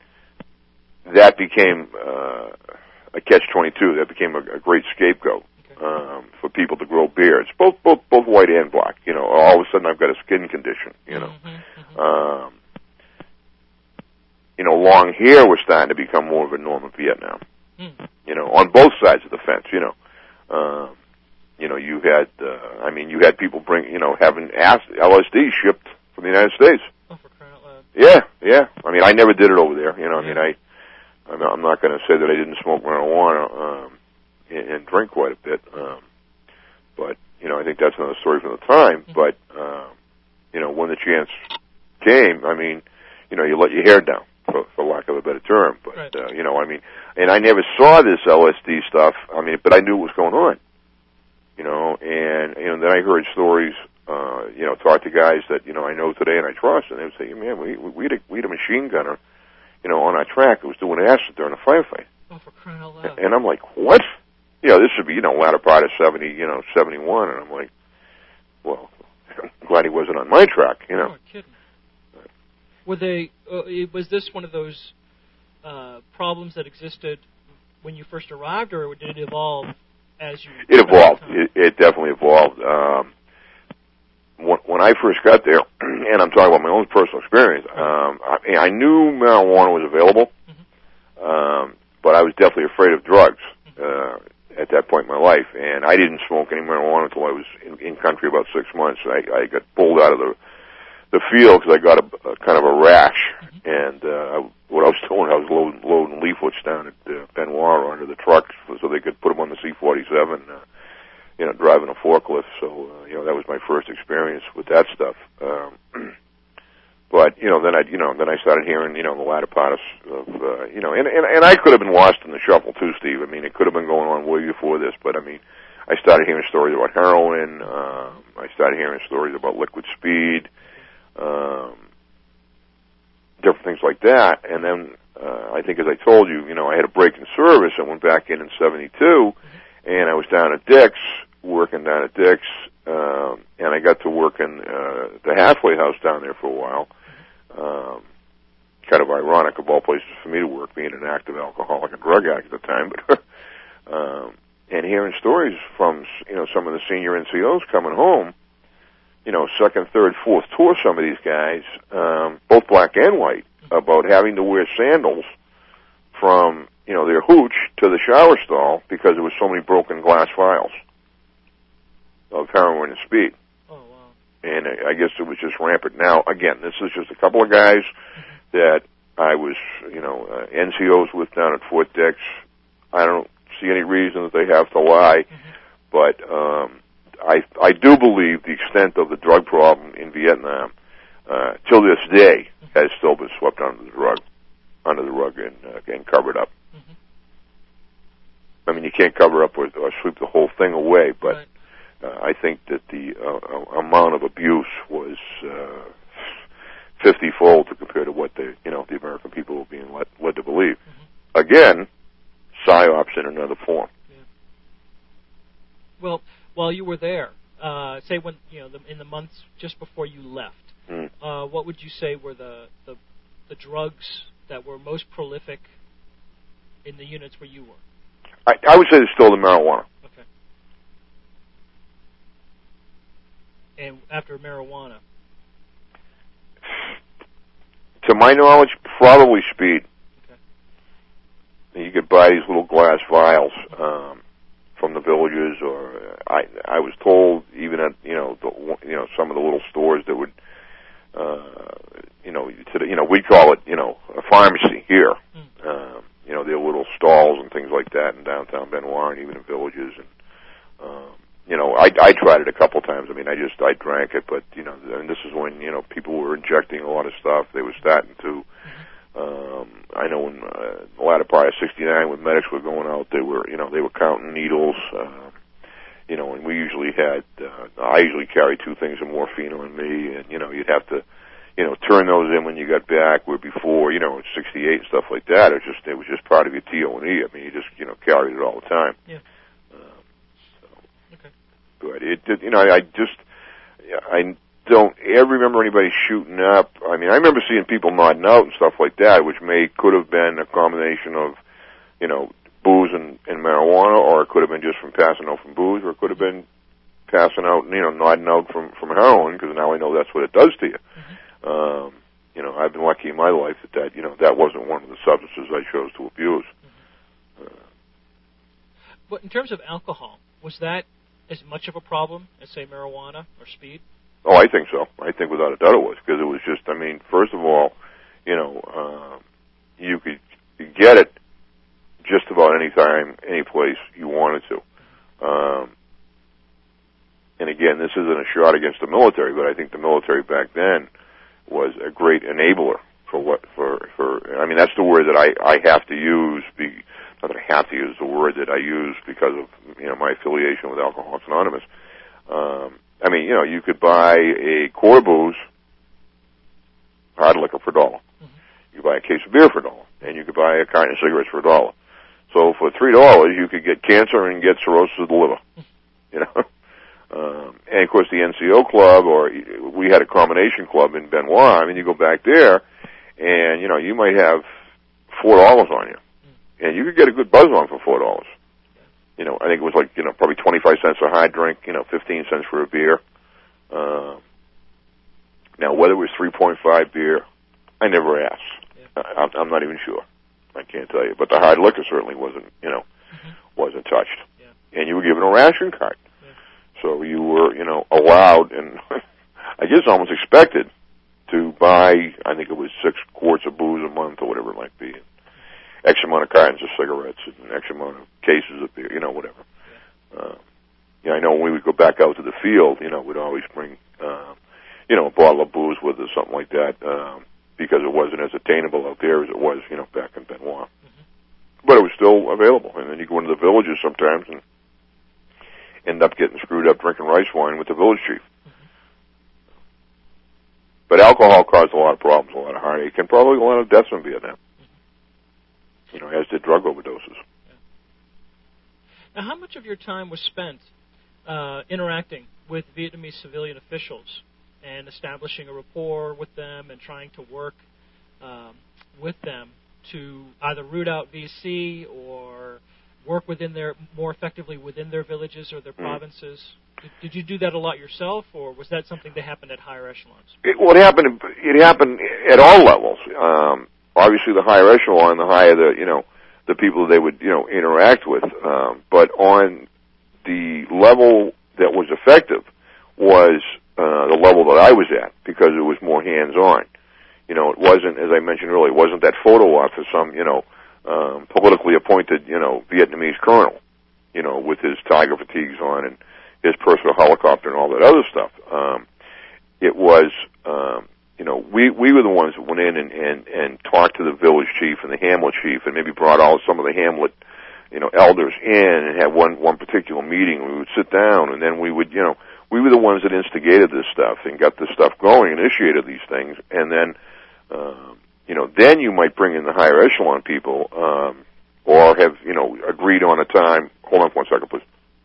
that became uh, a catch twenty-two. That became a, a great scapegoat okay. um, for people to grow beards, both both both white and black. You know, all of a sudden I've got a skin condition. You know, mm-hmm, mm-hmm. Um, you know, long hair was starting to become more of a norm in Vietnam. Mm. You know, on both sides of the fence. You know, um, you know, you had, uh, I mean, you had people bring, you know, having L S D shipped from the United States. Oh, for crying out loud. Yeah, yeah. I mean, I never did it over there. You know, yeah. I mean, I. I'm not going to say that I didn't smoke marijuana um, and, and drink quite a bit, um, but you know, I think that's another story from the time. Mm-hmm. But um, you know, when the chance came, I mean, you know, you let your hair down, for, for lack of a better term. But right. uh, you know, I mean, and I never saw this L S D stuff. I mean, but I knew what was going on. You know, and you know, then I heard stories. Uh, you know, talk to guys that you know I know today and I trust, and they would say, "Man, we we had a, we had a machine gunner." You know, on our track, it was doing acid during a firefight. Oh, for crying out loud. And I'm like, what? You know, this would be, you know, latter part of seventy, you know, seventy-one. And I'm like, well, I'm glad he wasn't on my track, you know. Oh, kidding. Were they, uh, was this one of those uh, problems that existed when you first arrived, or did it evolve as you... It evolved. It, it definitely evolved. Um, when I first got there, and I'm talking about my own personal experience, um, I, I knew marijuana was available, mm-hmm. um, but I was definitely afraid of drugs uh, at that point in my life. And I didn't smoke any marijuana until I was in, in country about six months. I, I got pulled out of the the field because I got a, a kind of a rash. Mm-hmm. And uh, what I was doing, I was loading, loading leaflets down at uh, Benoit onto the trucks so they could put them on the C forty-seven. Uh, you know, driving a forklift, so, uh, you know, that was my first experience with that stuff. Um, but, you know, then I, you know, then I started hearing, you know, the latter part of, of uh, you know, and, and, and I could have been lost in the shuffle too, Steve. I mean, it could have been going on way before this, but I mean, I started hearing stories about heroin, um, I started hearing stories about liquid speed, um, different things like that, and then, uh, I think as I told you, you know, I had a break in service and went back in in seventy-two, and I was down at Dick's, working down at Dick's, um, and I got to work in uh, the halfway house down there for a while. Um, kind of ironic of all places for me to work, being an active alcoholic and drug addict at the time. But um, and hearing stories from, you know, some of the senior N C Os coming home, you know, second, third, fourth tour, some of these guys, um, both black and white, about having to wear sandals from, you know, their hooch to the shower stall because there was so many broken glass vials of heroin and speed. Oh, wow. And I guess it was just rampant. Now, again, this is just a couple of guys that I was, you know, uh, N C Os with down at Fort Dix. I don't see any reason that they have to lie, mm-hmm. but um, I I do believe the extent of the drug problem in Vietnam, uh, till this day, has still been swept under the rug, under the rug and, uh, and covered up. Mm-hmm. I mean, you can't cover up or, or sweep the whole thing away, but right. uh, I think that the uh, amount of abuse was uh, fifty-fold to compare to what the you know the American people were being led, led to believe. Mm-hmm. Again, psyops in another form. Yeah. Well, while you were there, uh, say when you know the, in the months just before you left, mm. uh, what would you say were the, the the drugs that were most prolific in the units where you were? I, I would say it's still the marijuana. Okay. And after marijuana? To my knowledge, probably speed. Okay. You could buy these little glass vials um, from the villages, or I I was told even at you know the, you know some of the little stores that would uh, you know to the, you know we call it you know a pharmacy here. Mm. Um, you know, there are little stalls and things like that in downtown Benoit and even in villages. And, um, you know, I, I tried it a couple times. I mean, I just, I drank it, but, you know, and this is when, you know, people were injecting a lot of stuff. They were starting to, um, I know in uh, the latter part of sixty-nine when medics were going out, they were, you know, they were counting needles, uh, you know, and we usually had, uh, I usually carried two things of morphine on me, and, you know, you'd have to, you know, turn those in when you got back, where before, you know, it's sixty-eight and stuff like that. It was just, it was just part of your T O and E. I mean, you just, you know, carried it all the time. Yeah. Um, so. Okay. But it did, you know, I, I just, I don't ever remember anybody shooting up. I mean, I remember seeing people nodding out and stuff like that, which may, could have been a combination of, you know, booze and, and marijuana, or it could have been just from passing out from booze, or it could have been passing out, you know, nodding out from, from heroin, because now I know that's what it does to you. Mm-hmm. Um, you know, I've been lucky in my life that, that, you know, that wasn't one of the substances I chose to abuse. Mm-hmm. Uh, but in terms of alcohol, was that as much of a problem as, say, marijuana or speed? Oh, I think so. I think without a doubt it was, because it was just, I mean, first of all, you know, um, you could get it just about any time, any place you wanted to. Um, and again, this isn't a shot against the military, but I think the military back then was a great enabler for what, for, for, I mean, that's the word that I, I have to use, be, not that I have to use, the word that I use because of, you know, my affiliation with Alcoholics Anonymous. Um, I mean, you know, you could buy a quart of booze, hard liquor for a dollar. Mm-hmm. You could buy a case of beer for a dollar, and you could buy a carton of cigarettes for a dollar. So for three dollars, you could get cancer and get cirrhosis of the liver, you know. Um, and of course the N C O club, or we had a combination club in Benoit. I mean, you go back there and, you know, you might have four dollars on you, and you could get a good buzz on for four dollars. You know, I think it was like, you know, probably twenty-five cents a hard drink, you know, fifteen cents for a beer. Um, now whether it was three point five beer, I never asked. Yeah. I, I'm not even sure. I can't tell you. But the hard liquor certainly wasn't, you know, mm-hmm. wasn't touched. Yeah. And you were given a ration card. So you were, you know, allowed and I guess almost expected to buy, I think it was six quarts of booze a month or whatever it might be. X amount of cartons of cigarettes and X amount of cases of beer, you know, whatever. Yeah. Uh, yeah, I know when we would go back out to the field, you know, we'd always bring, uh, you know, a bottle of booze with us, something like that, um, because it wasn't as attainable out there as it was, you know, back in Benoit. Mm-hmm. But it was still available. And then you go into the villages sometimes and end up getting screwed up drinking rice wine with the village chief. Mm-hmm. But alcohol caused a lot of problems, a lot of heartache, and probably a lot of deaths in Vietnam. Mm-hmm. You know, as did drug overdoses. Yeah. Now, how much of your time was spent uh, interacting with Vietnamese civilian officials and establishing a rapport with them and trying to work um, with them to either root out V C or work within their more effectively within their villages or their mm. provinces? Did, did you do that a lot yourself, or was that something that happened at higher echelons? It, well, it happened. It happened at all levels. Um, obviously, the higher echelon, the higher the you know the people they would you know interact with. Um, but on the level that was effective was uh, the level that I was at, because it was more hands-on. You know, it wasn't, as I mentioned earlier, it wasn't that photo op for some, you know, um, politically appointed, you know, Vietnamese colonel, you know, with his tiger fatigues on and his personal helicopter and all that other stuff. Um, it was, um, you know, we we were the ones that went in and, and, and talked to the village chief and the hamlet chief, and maybe brought all some of the hamlet, you know, elders in and had one one particular meeting. We would sit down, and then we would, you know, we were the ones that instigated this stuff and got this stuff going, initiated these things, and then. Um, you know, then you might bring in the higher echelon people, um, or have, you know, agreed on a time. Hold on for one second, please.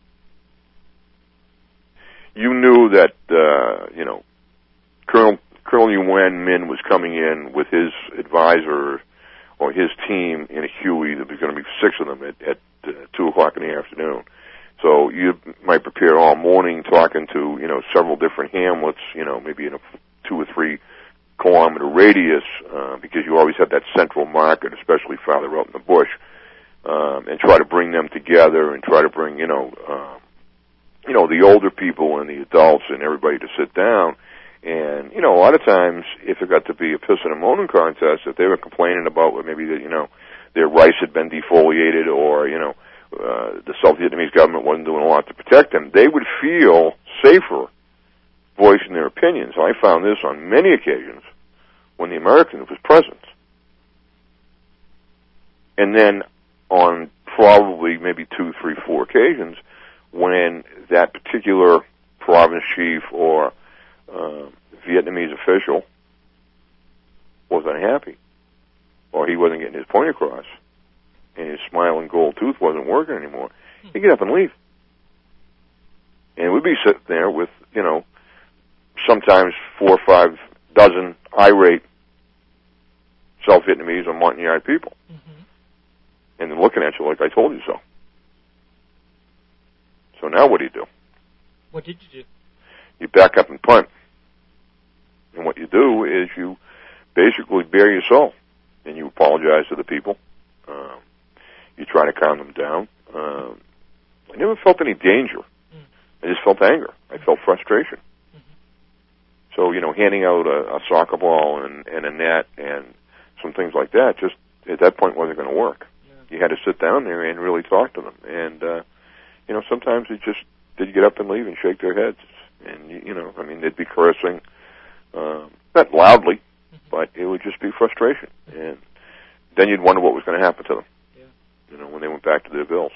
You knew that, uh, you know, Colonel, Colonel Nguyen Minh was coming in with his advisor or his team in a Huey. There was going to be six of them at, at uh, two o'clock in the afternoon. So you might prepare all morning talking to, you know, several different hamlets, you know, maybe in a two or three kilometer radius, uh, because you always have that central market, especially farther out in the bush, um, and try to bring them together and try to bring, you know, um, you know, the older people and the adults and everybody to sit down. And, you know, a lot of times, if it got to be a pissing and moaning contest, if they were complaining about maybe that, you know, their rice had been defoliated or, you know, uh, the South Vietnamese government wasn't doing a lot to protect them, they would feel safer voicing their opinions. I found this on many occasions when the American was present. And then on probably maybe two, three, four occasions when that particular province chief or uh, Vietnamese official was unhappy, or he wasn't getting his point across, and his smiling gold tooth wasn't working anymore, he'd get up and leave. And we'd be sitting there with, you know, sometimes four or five dozen irate South Vietnamese or Montagnard people. Mm-hmm. And they're looking at you like, I told you so. So now what do you do? What did you do? You back up and punt. And what you do is you basically bare your soul. And you apologize to the people. Um, you try to calm them down. Um, I never felt any danger. Mm. I just felt anger. I felt frustration. Mm-hmm. So, you know, handing out a, a soccer ball and, and a net and some things like that, just at that point wasn't going to work. Yeah. You had to sit down there and really talk to them. And, uh, you know, sometimes it just, they'd get up and leave and shake their heads. And, you, you know, I mean, they'd be cursing, um, not loudly, mm-hmm. but it would just be frustration. Mm-hmm. And then you'd wonder what was going to happen to them, yeah. you know, when they went back to their bills.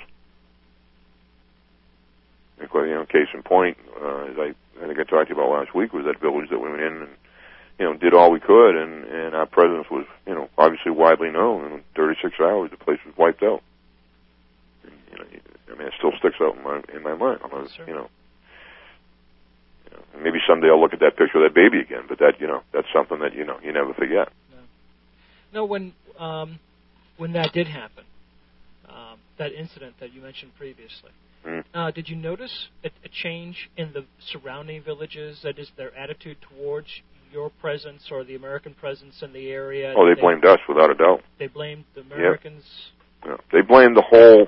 Because, you know, case in point, uh, as I, I think I talked to you about last week, was that village that we went in and, you know, did all we could, and, and our presence was, you know, obviously widely known. In thirty-six hours, the place was wiped out. And, you know, I mean, it still sticks out in my in my mind. I was, you know, you know, maybe someday I'll look at that picture of that baby again. But that, you know, that's something that you know you never forget. No, no when um, when that did happen, um, that incident that you mentioned previously, mm. uh, did you notice a, a change in the surrounding villages? That is, their attitude towards your presence or the American presence in the area? Oh, they, they blamed us without a doubt. They blamed the Americans. Yep. Yeah. They blamed the whole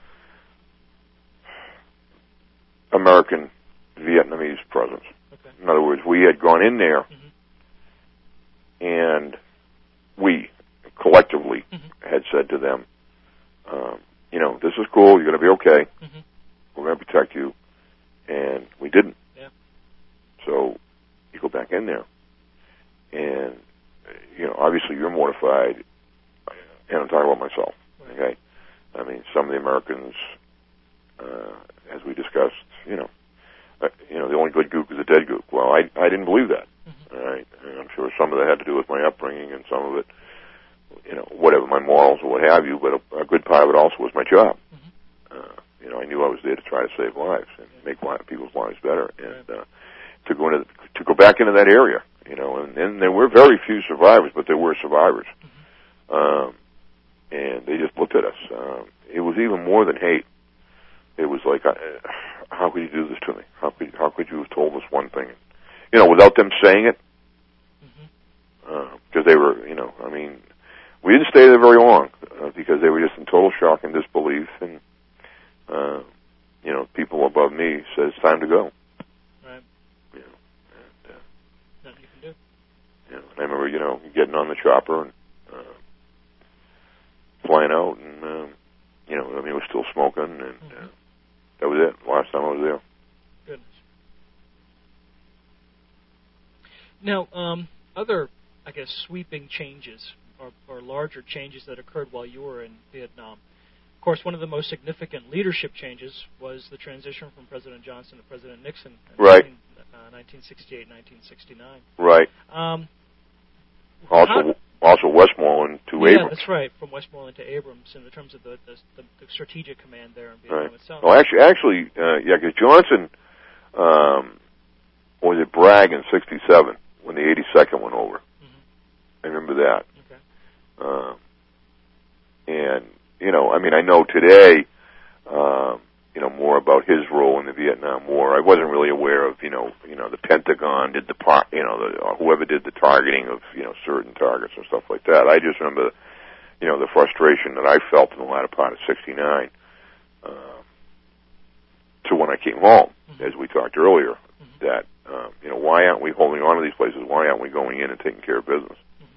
American Vietnamese presence. Okay. In other words, we had gone in there, mm-hmm. and we collectively mm-hmm. had said to them, um, you know, this is cool. You're going to be okay. Mm-hmm. We're going to protect you, and we didn't. Yeah. So you go back in there. And, you know, obviously you're mortified, and I'm talking about myself, right. okay? I mean, some of the Americans, uh, as we discussed, you know, uh, you know, the only good gook is a dead gook. Well, I I didn't believe that, mm-hmm. all right? And I'm sure some of that had to do with my upbringing and some of it, you know, whatever, my morals or what have you, but a, a good part of it also was my job. Mm-hmm. Uh, you know, I knew I was there to try to save lives and yeah. make life, people's lives better. And uh, to go into to go back into that area, you know, and, and there were very few survivors, but there were survivors. Mm-hmm. Um, and they just looked at us. Um, it was even more than hate. It was like, uh, how could you do this to me? How could how could you have told us one thing, you know, without them saying it? Because mm-hmm. uh, they were, you know, I mean, we didn't stay there very long uh, because they were just in total shock and disbelief, and uh, you know, people above me said it's time to go. Right. You know, and, uh, nothing you can do. You know, and I remember, you know, getting on the chopper and uh, flying out, and um, you know, I mean, it was still smoking, and mm-hmm. uh, that was it. Last time I was there. Goodness. Now, um, other, I guess, sweeping changes or, or larger changes that occurred while you were in Vietnam. Of course, one of the most significant leadership changes was the transition from President Johnson to President Nixon in right. nineteen, uh, nineteen sixty-eight, nineteen sixty-nine. Right. Um, also, how, also Westmoreland to yeah, Abrams. That's right, from Westmoreland to Abrams in the terms of the, the, the, the strategic command there in Vietnam right. itself. Well, actually, actually, uh, yeah, because Johnson, um, was it Bragg in sixty-seven when the eighty-second went over? Mm-hmm. I remember that. Okay. Um, and, you know, I mean, I know today, um, you know, more about his role in the Vietnam War. I wasn't really aware of, you know, you know, the Pentagon did the, par- you know, the, or whoever did the targeting of, you know, certain targets and stuff like that. I just remember, you know, the frustration that I felt in the latter part of sixty-nine, uh, to when I came home, mm-hmm. as we talked earlier, mm-hmm. that, um, you know, why aren't we holding on to these places? Why aren't we going in and taking care of business?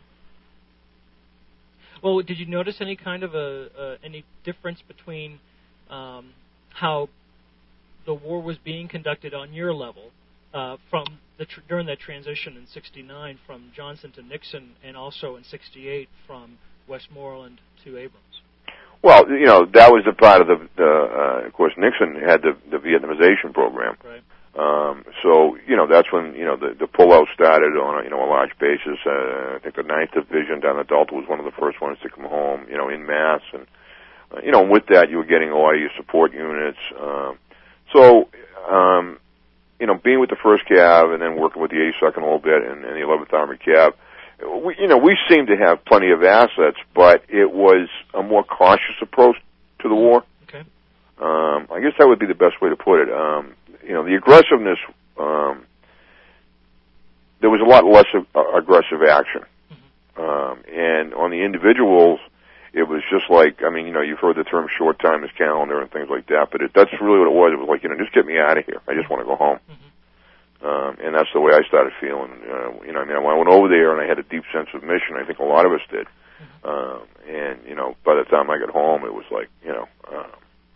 Well, did you notice any kind of a uh, any difference between um, how the war was being conducted on your level uh, from the tr- during that transition in sixty-nine from Johnson to Nixon, and also in sixty-eight from Westmoreland to Abrams? Well, you know, that was the part of the, the uh, of course, Nixon had the, the Vietnamization program. Right. Um, so, you know, that's when, you know, the, the pullout started on a, you know, a large basis. Uh, I think the ninth Division down the Delta was one of the first ones to come home, you know, in mass. And, uh, you know, with that, you were getting a lot of your support units. Um, so, um, you know, being with the first Cav and then working with the eighty-second a little bit and, and the eleventh Army Cav, we, you know, we seemed to have plenty of assets, but it was a more cautious approach to the war. Okay. Um, I guess that would be the best way to put it. Um, you know, the aggressiveness, um, there was a lot less of, uh, aggressive action. Mm-hmm. Um, and on the individuals, it was just like, I mean, you know, you've heard the term short-timers calendar and things like that, but it, that's really what it was. It was like, you know, just get me out of here. I just want to go home. Mm-hmm. Um, and that's the way I started feeling. Uh, you know, I mean, when I went over there and I had a deep sense of mission, I think a lot of us did. Mm-hmm. Um, and, you know, by the time I got home, it was like, you know, uh,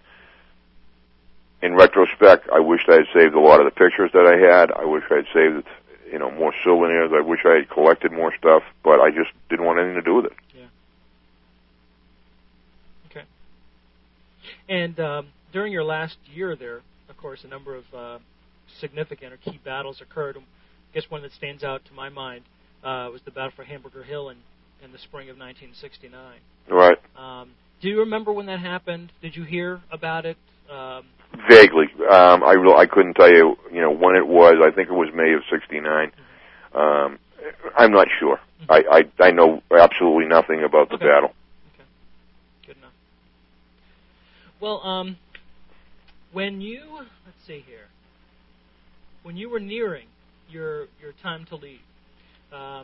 in retrospect, I wished I had saved a lot of the pictures that I had. I wish I had saved, you know, more souvenirs. I wish I had collected more stuff, but I just didn't want anything to do with it. Yeah. Okay. And um, during your last year there, of course, a number of uh, significant or key battles occurred. I guess one that stands out to my mind uh, was the battle for Hamburger Hill in, in the spring of nineteen sixty-nine. Right. Um, do you remember when that happened? Did you hear about it? Um, Vaguely. Um, I re- I couldn't tell you, you know, when it was. I think it was May of sixty-nine. Mm-hmm. Um, I'm not sure. Mm-hmm. I, I I know absolutely nothing about the okay. battle. Okay. Good enough. Well, um, when you, let's see here, when you were nearing your your time to leave, um,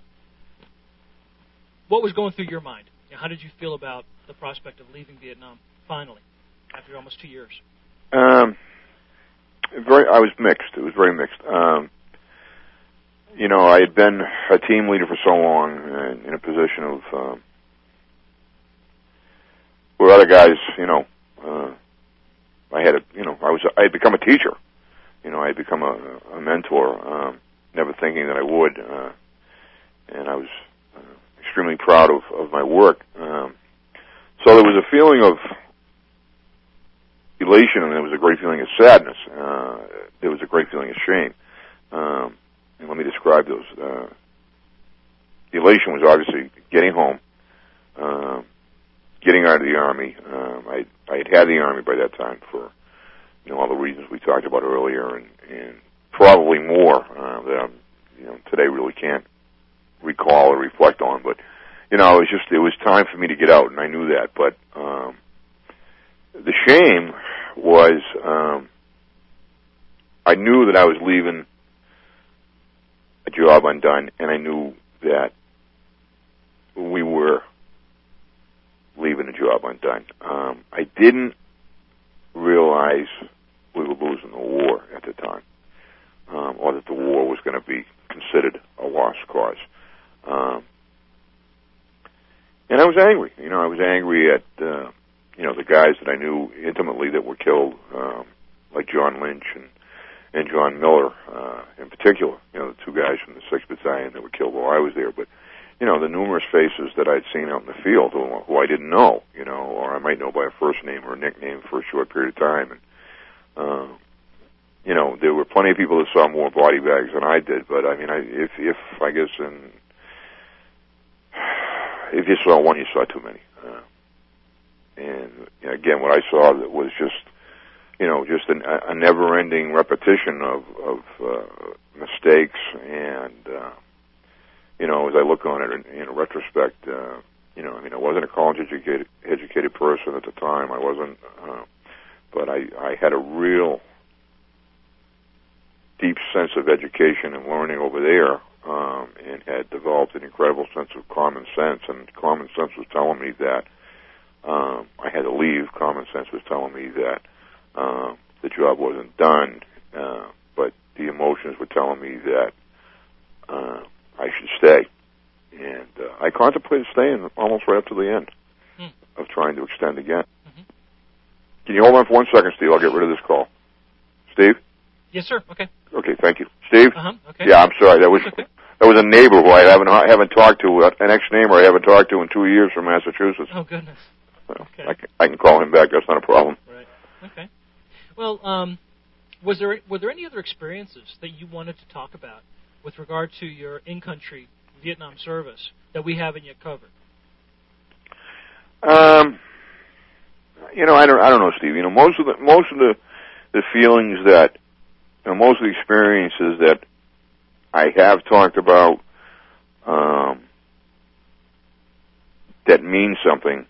what was going through your mind? You know, how did you feel about the prospect of leaving Vietnam finally after almost two years? Um, very. I was mixed. It was very mixed. Um, you know, I had been a team leader for so long uh, in a position of um, where other guys, you know, uh, I had a, you know, I was, I had become a teacher. You know, I had become a, a mentor. Um, never thinking that I would, uh, and I was uh, extremely proud of, of my work. Um, so there was a feeling of elation, and there was a great feeling of sadness. Uh, there was a great feeling of shame. Um, and let me describe those. Uh, the elation was obviously getting home, uh, getting out of the Army. Um, I, I had had the Army by that time for, you know, all the reasons we talked about earlier, and, and probably more uh, that I'm, you know, today really can't recall or reflect on. But, you know, it was just, it was time for me to get out, and I knew that. But um, the shame was, um, I knew that I was leaving a job undone, and I knew that we were leaving a job undone. Um, I didn't realize we were losing the war at the time, um, or that the war was going to be considered a lost cause. Um, and I was angry. You know, I was angry at, uh, you know, the guys that I knew intimately that were killed, um, like John Lynch and, and John Miller, uh, in particular. You know, the two guys from the sixth Battalion that were killed while I was there. But, you know, the numerous faces that I'd seen out in the field who, who I didn't know, you know, or I might know by a first name or a nickname for a short period of time. And, uh, you know, there were plenty of people that saw more body bags than I did, but I mean, I, if, if, I guess, in, if you saw one, you saw too many. Uh, and, you know, again, what I saw that was just, you know, just an, a never-ending repetition of, of, uh, mistakes and, uh, you know, as I look on it in, in retrospect, uh, you know, I mean, I wasn't a college-educated educated person at the time. I wasn't, uh, but I, I had a real deep sense of education and learning over there, um, and had developed an incredible sense of common sense. And common sense was telling me that um, I had to leave. Common sense was telling me that uh, the job wasn't done, uh, but the emotions were telling me that uh, I should stay. And uh, I contemplated staying almost right up to the end hmm. of trying to extend again. Mm-hmm. Can you hold on for one second, Steve? I'll get rid of this call. Steve? Yes, sir. Okay. Okay, thank you. Steve? Uh-huh. Okay. Yeah, I'm sorry. That was okay. that was a neighbor who I haven't haven't talked to, an ex-neighbor I haven't talked to in two years from Massachusetts. Oh, goodness. Okay. I can, I can call him back. That's not a problem. Right. Okay. Well, um, was there were there any other experiences that you wanted to talk about with regard to your in-country Vietnam service that we haven't yet covered? Um, you know, I don't I don't know, Steve. You know, most of the most of the the feelings that, you know, most of the experiences that I have talked about um, that mean something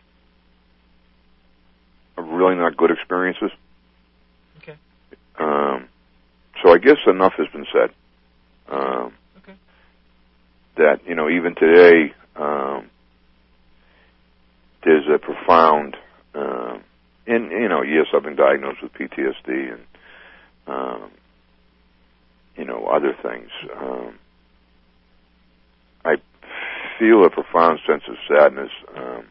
are really not good experiences. Okay. Um, so I guess enough has been said. Um, okay. That, you know, even today, um, there's a profound, um, and, you know, yes, I've been diagnosed with P T S D and, um, you know, other things. Um, I feel a profound sense of sadness, um,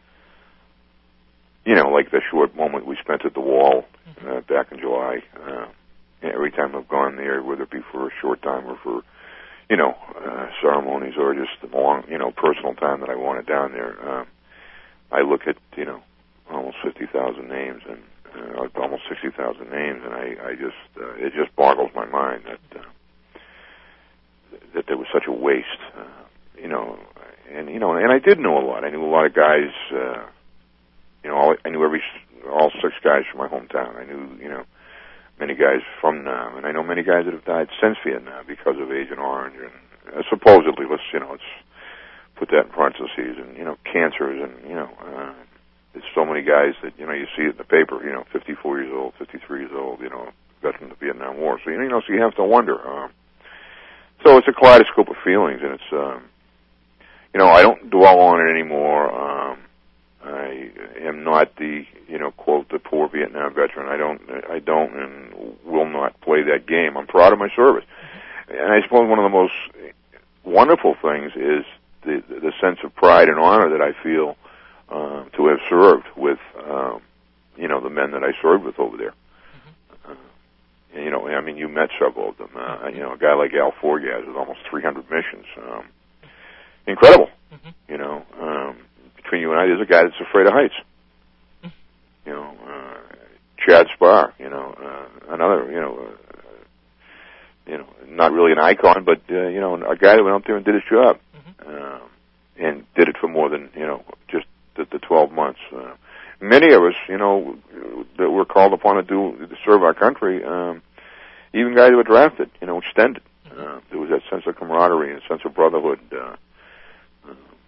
you know, like the short moment we spent at the wall uh, back in July. Uh, every time I've gone there, whether it be for a short time or for, you know, uh, ceremonies or just a long, you know, personal time that I wanted down there, um, I look at, you know, almost fifty thousand names and uh, almost sixty thousand names, and I, I just, uh, it just boggles my mind that, uh, that there was such a waste, uh, you know, and, you know, and I did know a lot. I knew a lot of guys, uh, you know, all, I knew every, all six guys from my hometown. I knew, you know, many guys from Nam, and I know many guys that have died since Vietnam because of Agent Orange, and uh, supposedly, let's, you know, let's put that in parentheses, and, you know, cancers, and, you know, uh, there's so many guys that, you know, you see it in the paper, you know, fifty-four years old, fifty-three years old, you know, veteran of the Vietnam War. So, you know, so you have to wonder. Um, so it's a kaleidoscope of feelings, and it's, um, you know, I don't dwell on it anymore. Um, I am not the, you know, quote, the poor Vietnam veteran. I don't, I don't and will not play that game. I'm proud of my service. And I suppose one of the most wonderful things is the, the sense of pride and honor that I feel um, to have served with, um, you know, the men that I served with over there. Mm-hmm. Uh, and, you know, I mean, you met several of them. Uh, you know, a guy like Al Forgaz with almost three hundred missions. Um, incredible. Mm-hmm. You know, um, between you and I, there's a guy that's afraid of heights. Mm-hmm. You know, uh, Chad Spar, you know, uh, another, you know, uh, you know, not really an icon, but, uh, you know, a guy that went up there and did his job. Mm-hmm. Um, and did it for more than, you know, just the, the twelve months. Uh, many of us, you know, that were called upon to do, to serve our country, um, even guys who were drafted, you know, extended. Uh, there was that sense of camaraderie and sense of brotherhood. Uh, uh,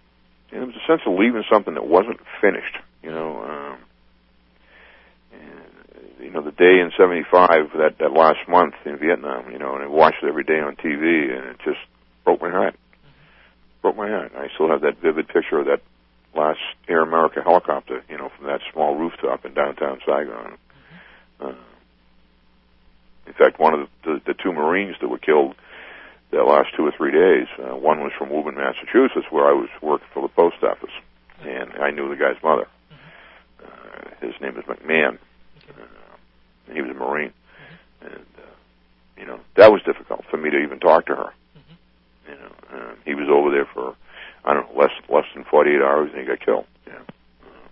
and there was a sense of leaving something that wasn't finished, you know. Um, and, you know, the day in seventy-five, that, that last month in Vietnam, you know, and I watched it every day on T V, and it just broke my heart. Mm-hmm. Broke my heart. I still have that vivid picture of that last Air America helicopter, you know, from that small rooftop in downtown Saigon. Mm-hmm. Uh, in fact, one of the, the, the two Marines that were killed the last two or three days, uh, one was from Woburn, Massachusetts, where I was working for the post office, and I knew the guy's mother. Mm-hmm. Uh, his name is McMahon. Okay. Uh, and he was a Marine. Mm-hmm. And, uh, you know, that was difficult for me to even talk to her. Mm-hmm. You know, uh, he was over there for, I don't know, less less than forty-eight hours, and he got killed. Yeah. Uh,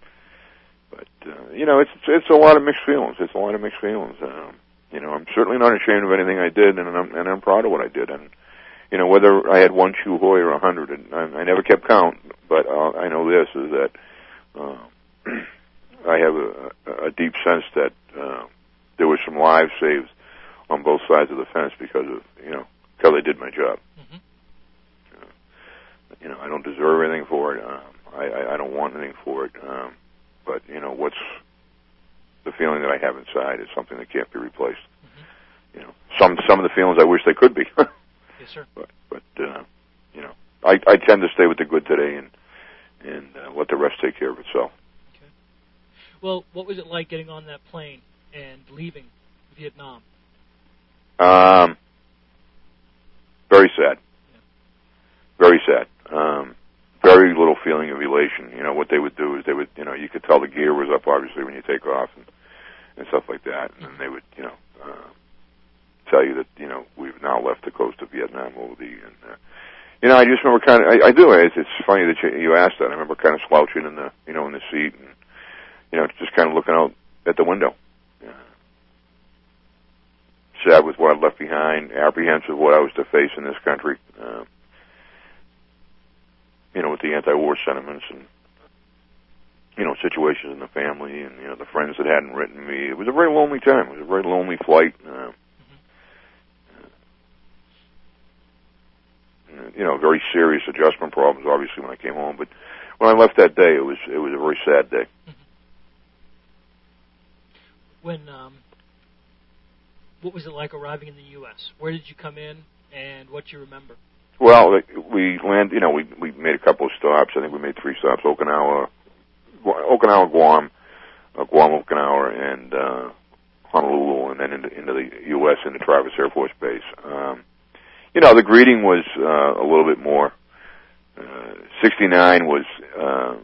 but, uh, you know, it's, it's a lot of mixed feelings. It's a lot of mixed feelings. Um, You know, I'm certainly not ashamed of anything I did, and I'm, and I'm proud of what I did. And, you know, whether I had one Chew Hoy or a hundred, and I, I never kept count, but uh, I know this, is that uh, I have a, a deep sense that uh, there were some lives saved on both sides of the fence because of, you know, because I did my job. Mm-hmm. Uh, you know, I don't deserve anything for it. Um, I, I, I don't want anything for it. Um, but, you know, what's the feeling that I have inside is something that can't be replaced. Mm-hmm. You know, some some of the feelings I wish they could be. Yes, sir. But, but uh, you know, I, I tend to stay with the good today and and uh, let the rest take care of itself. Okay. Well, what was it like getting on that plane and leaving Vietnam? Um, very sad. Yeah. Very sad. Um, very little feeling of elation. You know, what they would do is they would, you know, you could tell the gear was up, obviously, when you take off and, and stuff like that. And then they would, you know, uh, tell you that, you know, we've now left the coast of Vietnam over the, and, uh, you know, I just remember kind of, I, I do, it's, it's funny that you, you asked that. I remember kind of slouching in the, you know, in the seat and, you know, just kind of looking out at the window. Uh, sad with what I'd left behind, apprehensive what I was to face in this country. Uh, you know, with the anti-war sentiments and, you know, situations in the family and, you know, the friends that hadn't written me. It was a very lonely time. It was a very lonely flight. Uh, mm-hmm. You know, very serious adjustment problems, obviously, when I came home. But when I left that day, it was it was a very sad day. Mm-hmm. When, um, what was it like arriving in the U S? Where did you come in, and what do you remember? Well, we landed, you know, we, we made a couple of stops. I think we made three stops, Okinawa, Okinawa, Guam, uh, Guam, Okinawa, and uh, Honolulu, and then into, into the U S, into Travis Air Force Base. Um, you know, the greeting was uh, a little bit more. Uh, sixty-nine was, uh,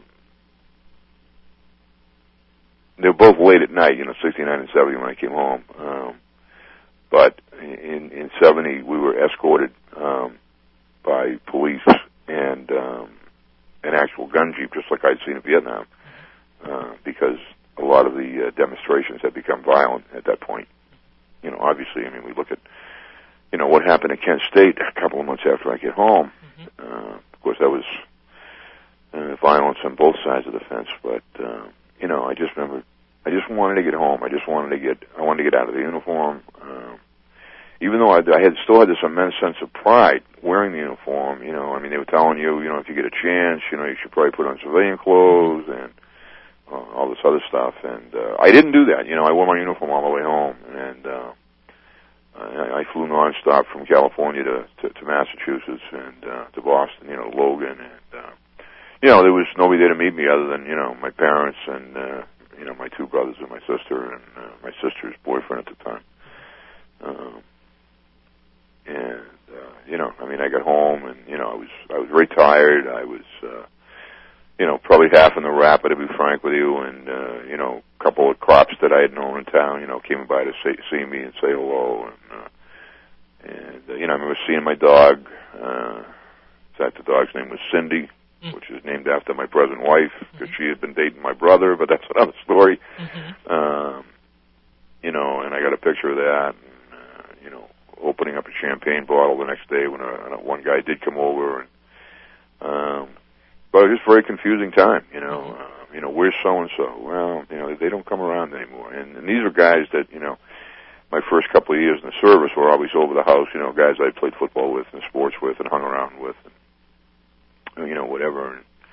they were both late at night, you know, sixty-nine and seventy when I came home. Um, but in, in seventy, we were escorted um, by police and um, an actual gun jeep, just like I'd seen in Vietnam, uh, because a lot of the uh, demonstrations had become violent at that point. You know, obviously, I mean, we look at, you know, what happened at Kent State a couple of months after I get home. Mm-hmm. Uh, of course, that was uh, violence on both sides of the fence, but, uh, you know, I just remember, I just wanted to get home. I just wanted to get, I wanted to get out of the uniform. Um, even though I, I had still had this immense sense of pride wearing the uniform, you know, I mean, they were telling you, you know, if you get a chance, you know, you should probably put on civilian clothes and uh, all this other stuff. And uh, I didn't do that. You know, I wore my uniform all the way home, and uh, I, I flew nonstop from California to, to, to Massachusetts and uh, to Boston, you know, Logan. And, uh, you know, there was nobody there to meet me other than, you know, my parents and, uh, you know, my two brothers and my sister and uh, my sister's boyfriend at the time. Um, and, uh, you know, I mean, I got home and, you know, I was, I was very tired. I was, uh, you know, probably half in the rapid, to be frank with you, and, uh, you know, a couple of cops that I had known in town, you know, came by to say, see me and say hello. And, uh, and uh, you know, I remember seeing my dog. Uh, in fact, the dog's name was Cindy, mm-hmm. which is named after my present wife, because mm-hmm. she had been dating my brother, but that's another story. Mm-hmm. Um, you know, and I got a picture of that, and, uh, you know, opening up a champagne bottle the next day when a, one guy did come over. And, um, but it was just a very confusing time, you know. Mm-hmm. Uh, you know, where's so-and-so? Well, you know, they don't come around anymore. And, and these are guys that, you know, my first couple of years in the service were always over the house, you know, guys I played football with and sports with and hung around with, and, you know, whatever. And,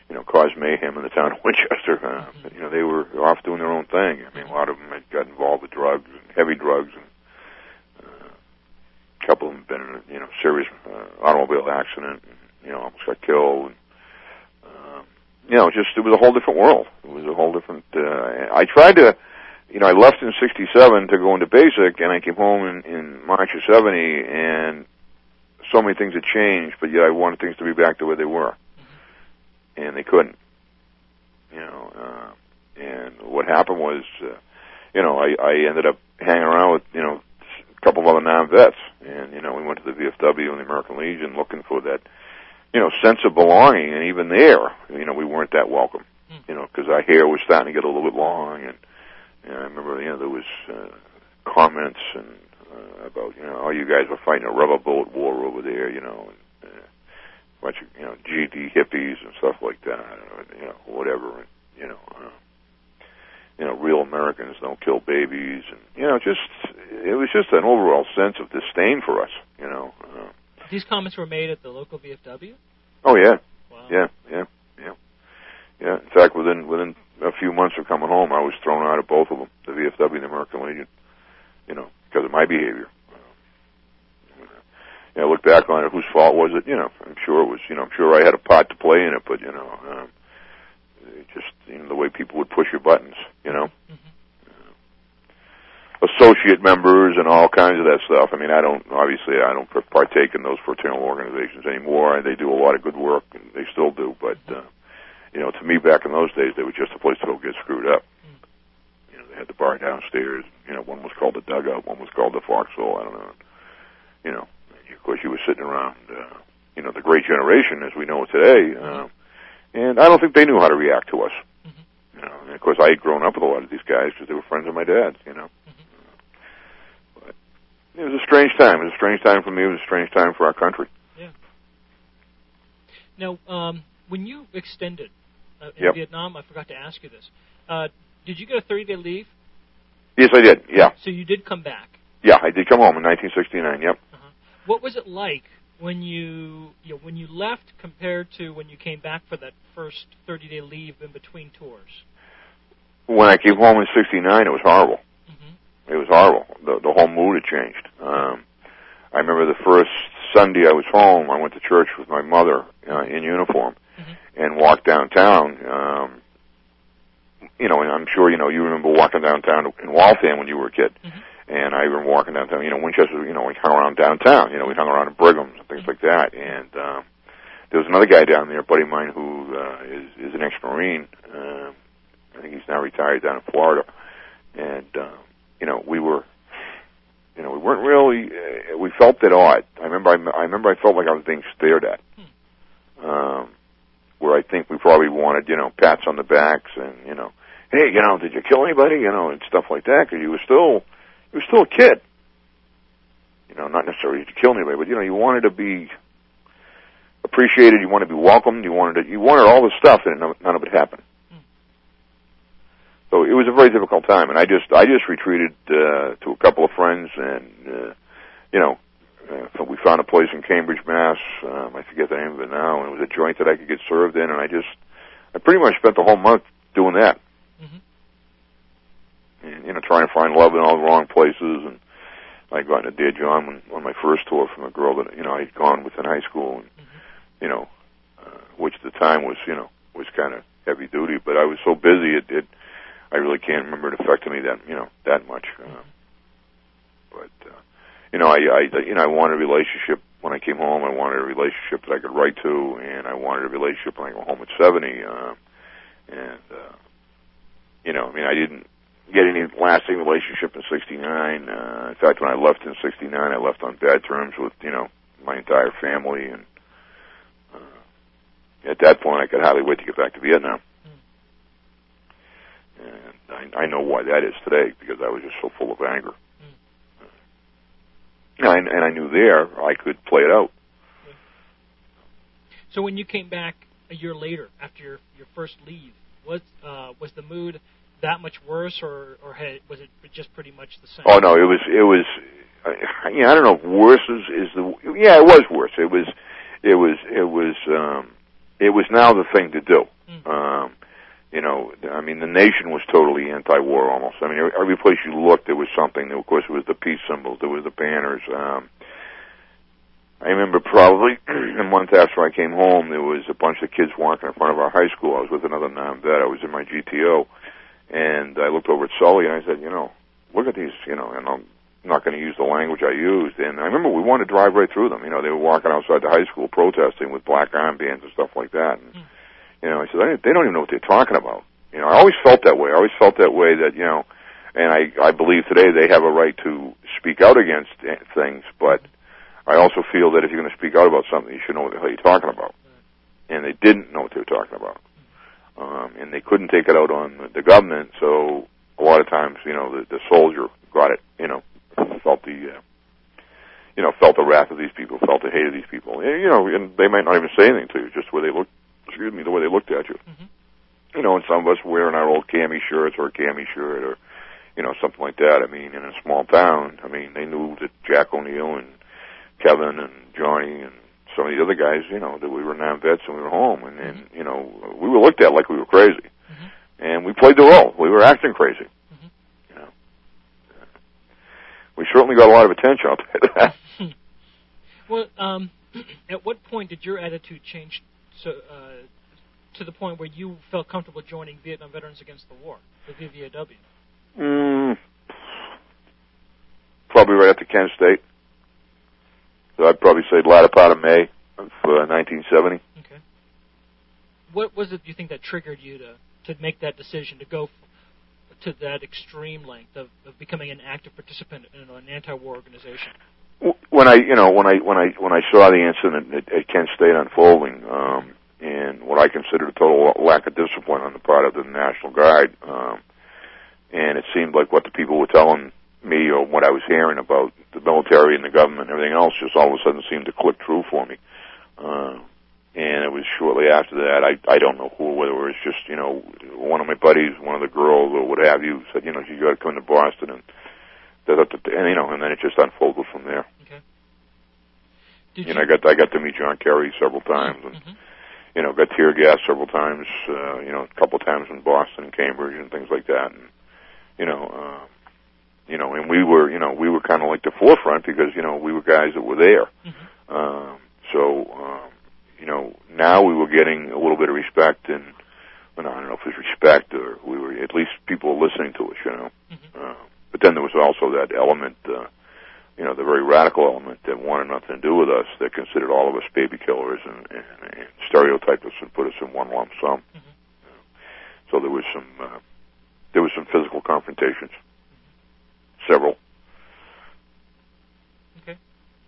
you know, caused mayhem in the town of Winchester. Uh, mm-hmm. You know, they were off doing their own thing. I mean, a lot of them had got involved with drugs, and heavy drugs, and uh, a couple of them had been in a, you know, serious uh, automobile accident, and, you know, almost got killed. And, uh, you know, just, it was a whole different world. It was a whole different, uh, I tried to, you know, I left in sixty-seven to go into basic, and I came home in, in March of seventy, and so many things had changed, but yet I wanted things to be back to where they were. Mm-hmm. And they couldn't. You know, uh, and what happened was, uh, you know, I, I ended up hanging around with, you know, a couple of other non-vets, and, you know, we went to the V F W and the American Legion looking for that, you know, sense of belonging, and even there, you know, we weren't that welcome, mm. you know, because our hair was starting to get a little bit long, and, and I remember, you know, there was uh, comments and uh, about, you know, oh, you guys were fighting a rubber bullet war over there, you know, and uh, a bunch of, you know, G D hippies and stuff like that, I don't know, you know, whatever, and, you know, uh, you know, real Americans don't kill babies, and, you know, just, it was just an overall sense of disdain for us, you know. Uh, These comments were made at the local V F W? Oh, yeah. Wow. Yeah, yeah, yeah. Yeah, in fact, within within a few months of coming home, I was thrown out of both of them, the V F W and the American Legion, you know, because of my behavior. Uh, you know, look back on it, whose fault was it? You know, I'm sure it was, you know, I'm sure I had a part to play in it, but, you know, um, just, you know, the way people would push your buttons, you know. Mm-hmm. Uh, associate members and all kinds of that stuff. I mean, I don't, obviously, I don't partake in those fraternal organizations anymore. They do a lot of good work, and they still do, but, uh, you know, to me, back in those days, they were just a place to go get screwed up. Mm. You know, they had the bar downstairs. You know, one was called the Dugout, one was called the Foxhole. I don't know. You know, of course, you were sitting around, uh, you know, the great generation as we know it today, uh, and I don't think they knew how to react to us. Mm-hmm. You know, and of course, I had grown up with a lot of these guys because they were friends of my dad's. You know, mm-hmm. But it was a strange time. It was a strange time for me. It was a strange time for our country. Yeah. Now, um, when you extended uh, in yep. Vietnam, I forgot to ask you this. Uh, did you get a thirty-day leave? Yes, I did. Yeah. So you did come back. Yeah, I did come home in nineteen sixty-nine. Yep. Uh-huh. What was it like when you, you know, when you left compared to when you came back for that first thirty-day leave in between tours? When I came home in sixty-nine, it was horrible. Mm-hmm. It was horrible. The, the whole mood had changed. Um, I remember the first Sunday I was home, I went to church with my mother uh, in uniform mm-hmm. and walked downtown. Um, you know, and I'm sure, you know, you remember walking downtown in Waltham when you were a kid. Mm-hmm. And I remember walking downtown, you know, Winchester, you know, we hung around downtown. You know, we hung around at Brigham's and things like that. And um, there was another guy down there, a buddy of mine, who uh, is, is an ex-Marine. Uh, I think he's now retired down in Florida. And, uh, you know, we were, you know, we weren't really, uh, we felt it odd. I remember I, I remember I felt like I was being stared at. Um, where I think we probably wanted, you know, pats on the backs and, you know, hey, you know, did you kill anybody? You know, and stuff like that, because you were still... You were still a kid. You know, not necessarily to kill anybody, but, you know, you wanted to be appreciated, you wanted to be welcomed, you wanted to, you wanted all this stuff, and none of it happened. Mm. So it was a very difficult time, and I just, I just retreated, uh, to a couple of friends, and, uh, you know, uh, so we found a place in Cambridge, Mass, um, I forget the name of it now, and it was a joint that I could get served in, and I just, I pretty much spent the whole month doing that. Mm-hmm. And, you know, trying to find love in all the wrong places, and I got into Dear John when, on my first tour from a girl that, you know, I'd gone with in high school, and, mm-hmm. you know, uh, which at the time was, you know, was kind of heavy duty, but I was so busy, it, it, I really can't remember it affected me that, you know, that much. Uh, but, uh, you know, I, I, you know, I wanted a relationship when I came home. I wanted a relationship that I could write to, and I wanted a relationship when I go home at seventy, uh, and, uh, you know, I mean, I didn't get any lasting relationship in sixty-nine. Uh, in fact, when I left in sixty-nine, I left on bad terms with, you know, my entire family, and uh, at that point, I could hardly wait to get back to Vietnam. Mm. And I, I know why that is today, because I was just so full of anger. Mm. Uh, and, and I knew there I could play it out. Yeah. So when you came back a year later, after your, your first leave, was uh, was the mood that much worse, or or had, was it just pretty much the same? Oh no, it was it was. I, you know, I don't know if worse is, is the. Yeah, it was worse. It was, it was, it was. Um, it was now the thing to do. Mm. Um, you know, I mean, the nation was totally anti-war almost. I mean, every place you looked, there was something. Of course, it was the peace symbols. There was the banners. Um, I remember probably a month after I came home, there was a bunch of kids walking in front of our high school. I was with another non-vet. I was in my G T O, and I looked over at Sully, and I said, you know, look at these, you know, and I'm not going to use the language I used. And I remember we wanted to drive right through them. You know, they were walking outside the high school protesting with black armbands and stuff like that. And, mm. you know, I said, they don't even know what they're talking about. You know, I always felt that way. I always felt that way that, you know, and I, I believe today they have a right to speak out against things, but I also feel that if you're going to speak out about something, you should know what the hell you're talking about. And they didn't know what they were talking about. Um, and they couldn't take it out on the government, so a lot of times, you know, the, the soldier got it, you know, felt the, uh, you know, felt the wrath of these people, felt the hate of these people. And, you know, and they might not even say anything to you, just the way they look, excuse me, the way they looked at you. Mm-hmm. You know, and some of us wearing our old cami shirts or a cami shirt or, you know, something like that. I mean, in a small town, I mean, they knew that Jack O'Neill and Kevin and Johnny and some of the other guys, you know, that we were non-vets and we were home. And, and you know, we were looked at like we were crazy. Mm-hmm. And we played the role. We were acting crazy. Mm-hmm. You know. We certainly got a lot of attention out there. Well, um, at what point did your attitude change so, uh, to the point where you felt comfortable joining Vietnam Veterans Against the War, the V V A W? Mm, probably right after Kent State. So I'd probably say the latter part of May of uh, nineteen seventy. Okay. What was it, do you think, that triggered you to, to make that decision, to go f- to that extreme length of, of becoming an active participant in an anti-war organization? When I, you know, when I when I when I saw the incident at, at Kent State unfolding, um, and what I considered a total lack of discipline on the part of the National Guard, um, and it seemed like what the people were telling me or what I was hearing about the military and the government and everything else just all of a sudden seemed to click true for me. Uh, and it was shortly after that, I I don't know who, whether it was just, you know, one of my buddies, one of the girls or what have you, said, you know, you got to come to Boston, and and you know, and then it just unfolded from there. Okay. Did you you know, I got I got to meet John Kerry several times, and mm-hmm. you know, got tear gas several times. Uh, you know, a couple of times in Boston and Cambridge and things like that. And you know, uh, you know, and we were, you know, we were kind of like the forefront because you know we were guys that were there. Mm-hmm. Um, so um, you know, now we were getting a little bit of respect, and well, I don't know if it was respect or we were at least people were listening to us. You know. Mm-hmm. Uh, But then there was also that element, uh, you know, the very radical element that wanted nothing to do with us, that considered all of us baby killers and, and, and stereotyped us and put us in one lump sum. Mm-hmm. So there was some, uh, there was some physical confrontations, mm-hmm. several. Okay.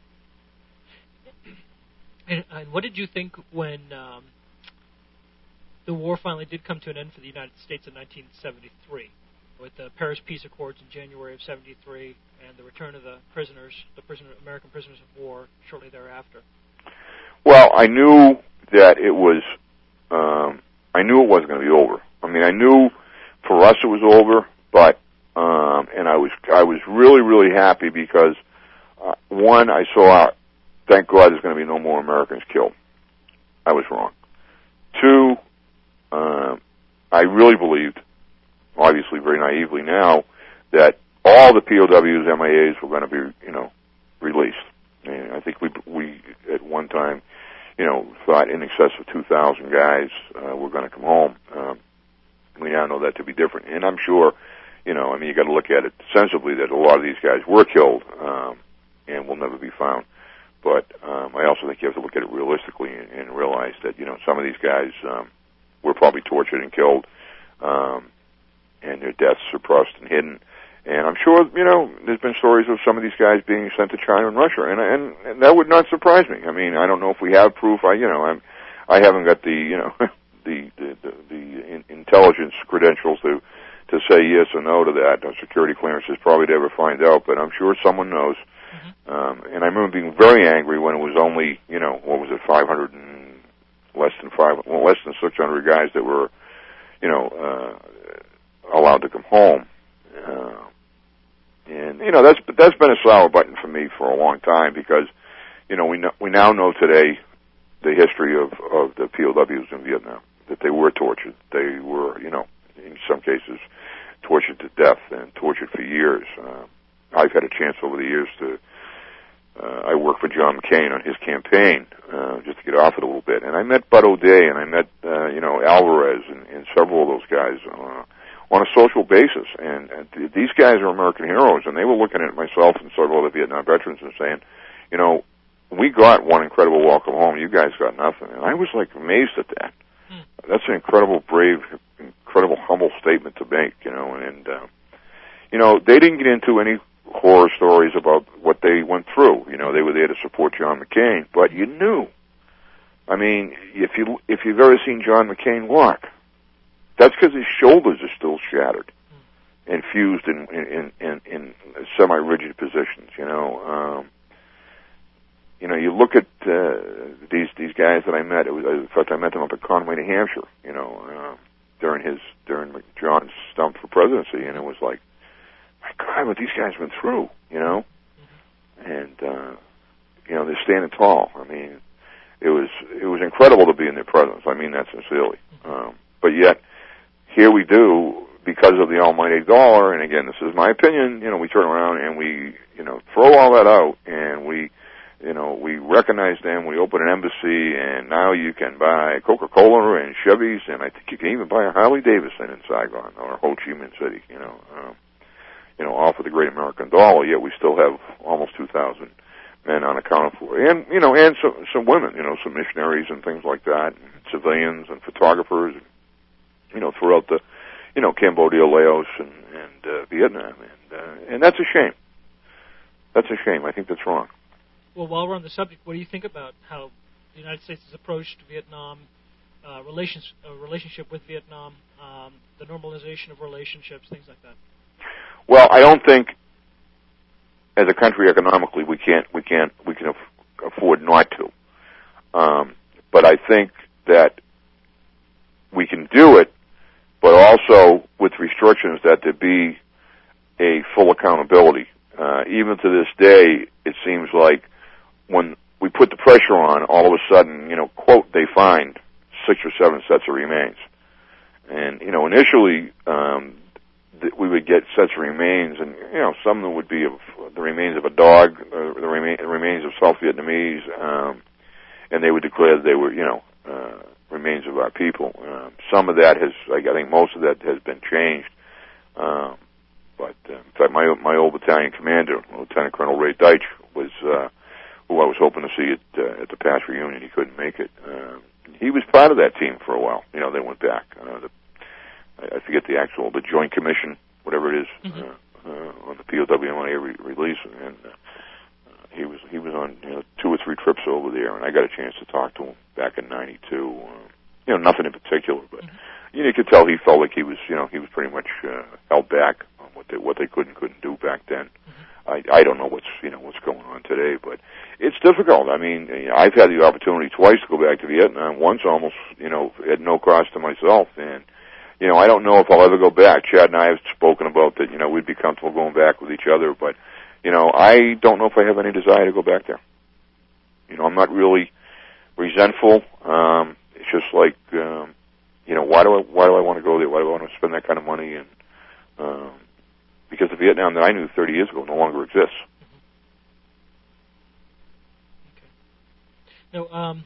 And, and what did you think when um, the war finally did come to an end for the United States in nineteen seventy-three? With the Paris Peace Accords in January of seventy-three and the return of the prisoners, the prisoner, American prisoners of war, shortly thereafter? Well, I knew that it was, um, I knew it wasn't going to be over. I mean, I knew for us it was over, but, um, and I was, I was really, really happy because, uh, one, I saw, thank God there's going to be no more Americans killed. I was wrong. Two, um, I really believed, obviously very naively now, that all the P O Ws, M I As were going to be, you know, released. And I think we, we at one time, you know, thought in excess of two thousand guys uh, were going to come home. Um, we now know that to be different. And I'm sure, you know, I mean, you got to look at it sensibly that a lot of these guys were killed um, and will never be found. But um, I also think you have to look at it realistically and, and realize that, you know, some of these guys um, were probably tortured and killed. Um, and their deaths suppressed and hidden. And I'm sure, you know, there's been stories of some of these guys being sent to China and Russia, and and, and that would not surprise me. I mean, I don't know if we have proof. I, you know, I'm, I haven't got the, you know, the the, the, the in, intelligence credentials to to say yes or no to that. No security clearances probably to ever find out, but I'm sure someone knows. Mm-hmm. Um, and I remember being very angry when it was only, you know, what was it, five hundred and less than five, well, less than six hundred guys that were, you know. Uh, allowed to come home. Uh, and, you know, that's, that's been a sour button for me for a long time because, you know, we know, we now know today the history of, of the P O Ws in Vietnam, that they were tortured. They were, you know, in some cases, tortured to death and tortured for years. Uh, I've had a chance over the years to, uh, I worked for John McCain on his campaign, uh, just to get off it a little bit. And I met Bud O'Day, and I met, uh, you know, Alvarez and, and several of those guys, uh, on a social basis. And, and th- these guys are American heroes, and they were looking at myself and several other Vietnam veterans and saying, you know, we got one incredible welcome home. You guys got nothing. And I was, like, amazed at that. Hmm. That's an incredible, brave, incredible, humble statement to make, you know. And, uh, you know, they didn't get into any horror stories about what they went through. You know, they were there to support John McCain. But you knew. I mean, if, you, if you've ever seen John McCain walk, that's because his shoulders are still shattered and fused in, in, in, in semi-rigid positions, you know. Um, you know, you look at uh, these these guys that I met. It was, in fact, I met them up at Conway, New Hampshire, you know, uh, during his during John's stump for presidency, and it was like, my God, what these guys went through, you know. And, uh, you know, they're standing tall. I mean, it was it was incredible to be in their presence. I mean that sincerely. Um, but yet, here we do, because of the almighty dollar, and again, this is my opinion, you know, we turn around and we, you know, throw all that out, and we, you know, we recognize them, we open an embassy, and now you can buy Coca-Cola and Chevys, and I think you can even buy a Harley Davidson in Saigon or Ho Chi Minh City, you know, um, you know, all for the great American dollar, yet we still have almost two thousand men unaccounted for, and, you know, and some, some women, you know, some missionaries and things like that, and civilians and photographers, and, you know, throughout the, you know, Cambodia, Laos, and, and uh, Vietnam, and uh, and that's a shame. That's a shame. I think that's wrong. Well, while we're on the subject, what do you think about how the United States has approached Vietnam, uh, relations, uh, relationship with Vietnam, um, the normalization of relationships, things like that? Well, I don't think, as a country, economically, we can't we can't we can af- afford not to. Um, but I think that we can do it, but also with restrictions that there be a full accountability. Uh, even to this day, it seems like when we put the pressure on, all of a sudden, you know, quote, they find six or seven sets of remains. And, you know, initially, um, th- we would get sets of remains, and, you know, some of them would be of the remains of a dog, uh, the rema- remains of South Vietnamese, um, and they would declare that they were, you know, uh, remains of our people. Um, some of that has, I think most of that has been changed. Um, but, uh, in fact, my my old battalion commander, Lieutenant Colonel Ray Deitch, was, uh, who I was hoping to see at, uh, at the past reunion. He couldn't make it. Uh, he was part of that team for a while. You know, they went back. Uh, the, I forget the actual, the Joint Commission, whatever it is, mm-hmm. uh, uh, on the P O W M I A re- release, and uh, he was he was on, you know, two or three trips over there, and I got a chance to talk to him back in ninety-two. Uh, you know, nothing in particular, but mm-hmm. you know, you could tell he felt like he was, you know, he was pretty much uh, held back on what they what they could and couldn't do back then. Mm-hmm. I I don't know what's you know what's going on today, but it's difficult. I mean, I've had the opportunity twice to go back to Vietnam. Once almost, you know, at no cost to myself, and you know, I don't know if I'll ever go back. Chad and I have spoken about that. You know, we'd be comfortable going back with each other, but you know, I don't know if I have any desire to go back there. You know, I'm not really resentful. Um, it's just like, um, you know, why do I why do I want to go there? Why do I want to spend that kind of money? And um, because the Vietnam that I knew thirty years ago no longer exists. Mm-hmm. Okay. Now, um,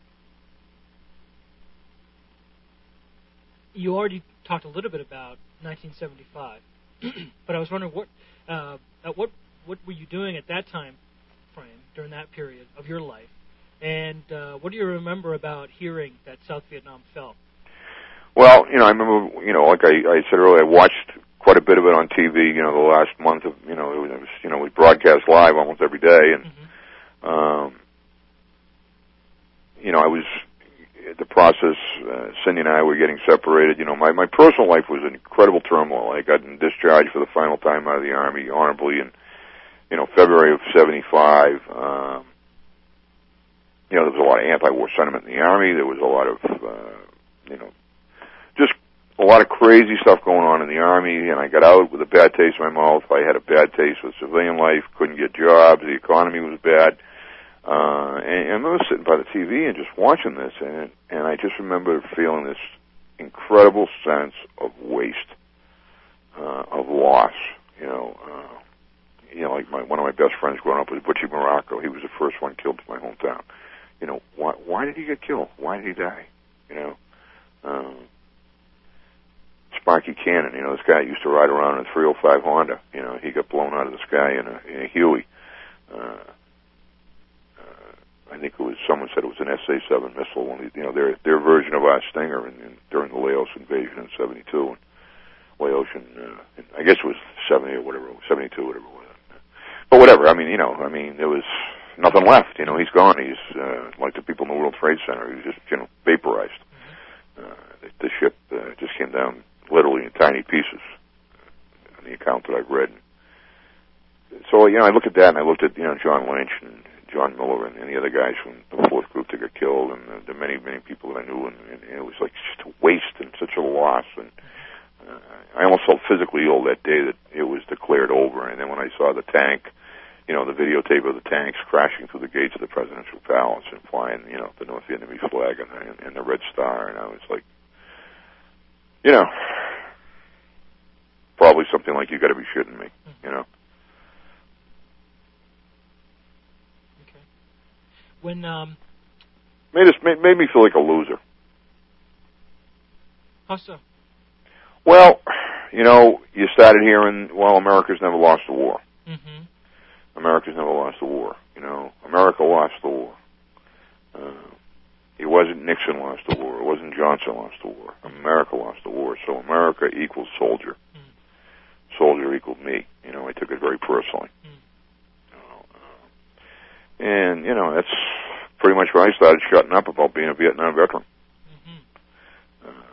you already talked a little bit about nineteen seventy-five, but I was wondering what uh, at what what were you doing at that time frame during that period of your life, and uh, what do you remember about hearing that South Vietnam fell? Well, you know, I remember, you know, like I, I said earlier, I watched quite a bit of it on T V. You know, the last month of, you know, it was, you know, we broadcast live almost every day, and mm-hmm. um, you know, I was. The process, uh, Cindy and I were getting separated. You know, my, my personal life was an incredible turmoil. I got discharged for the final time out of the Army honorably in, you know, February of seventy-five. Um, you know, there was a lot of anti-war sentiment in the Army. There was a lot of, uh, you know, just a lot of crazy stuff going on in the Army. And I got out with a bad taste in my mouth. I had a bad taste with civilian life, couldn't get jobs. The economy was bad. Uh, and, and I remember sitting by the T V and just watching this, and and I just remember feeling this incredible sense of waste, uh, of loss. You know, uh, you know, like my, one of my best friends growing up was Butchie Morocco. He was the first one killed in my hometown. You know, why, why did he get killed? Why did he die? You know, um, Sparky Cannon, you know, this guy used to ride around in a three oh five Honda. You know, he got blown out of the sky in a, in a Huey. Uh, uh, I think it was, someone said it was an S A seven missile, when they, you know, their, their version of our Stinger in, in, during the Laos invasion in seventy-two. And Laotian, uh, I guess it was seventy or whatever, seventy-two, whatever it was. But whatever, I mean, you know, I mean, there was nothing left. You know, he's gone. He's, uh, like the people in the World Trade Center. He was just, you know, vaporized. Uh, the, the ship, uh, just came down literally in tiny pieces, on the account that I've read. So, you know, I looked at that, and I looked at, you know, John Lynch and John Miller and, and the other guys from the fourth group that got killed, and the, the many, many people that I knew, and, and it was like just a waste and such a loss. And uh, I almost felt physically ill that day that it was declared over. And then when I saw the tank, you know, the videotape of the tanks crashing through the gates of the presidential palace and flying, you know, the North Vietnamese flag and the, and the Red Star, and I was like, you know, probably something like, you got to be shitting me, you know. Okay. When um, made us made, made me feel like a loser. How so? Well, you know, you started hearing, well, America's never lost a war. Mm-hmm. America's never lost a war. You know, America lost the war. Uh, it wasn't Nixon lost the war. It wasn't Johnson lost the war. America lost the war. So America equals soldier. Mm. Soldier equaled me. You know, I took it very personally. Mm. You know, uh, and, you know, that's pretty much where I started shutting up about being a Vietnam veteran. Mm-hmm. Uh,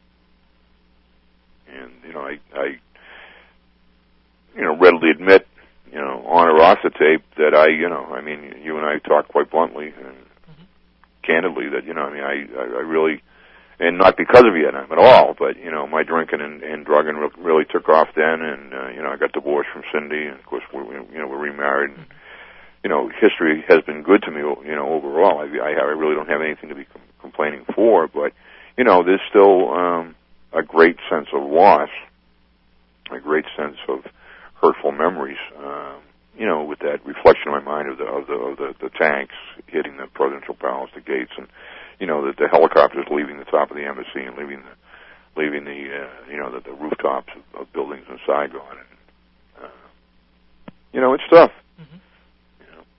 and, you know, I, I, you know, readily admit, you know, on or off the tape that I, you know, I mean, you and I talked quite bluntly and mm-hmm. candidly that, you know, I mean, I, I really, and not because of Vietnam at all, but, you know, my drinking and, and drugging really took off then, and, uh, you know, I got divorced from Cindy, and of course, we, you know, we're remarried, and, you know, history has been good to me, you know, overall. I, I, I really don't have anything to be com- complaining for, but, you know, there's still, um, a great sense of loss, a great sense of hurtful memories, um, you know, with that reflection in my mind of the of the of the, the tanks hitting the presidential palace, the gates, and you know the, the helicopters leaving the top of the embassy and leaving the leaving the uh, you know the, the rooftops of, of buildings in Saigon. And, uh, you know, it's tough. Mm-hmm. You know.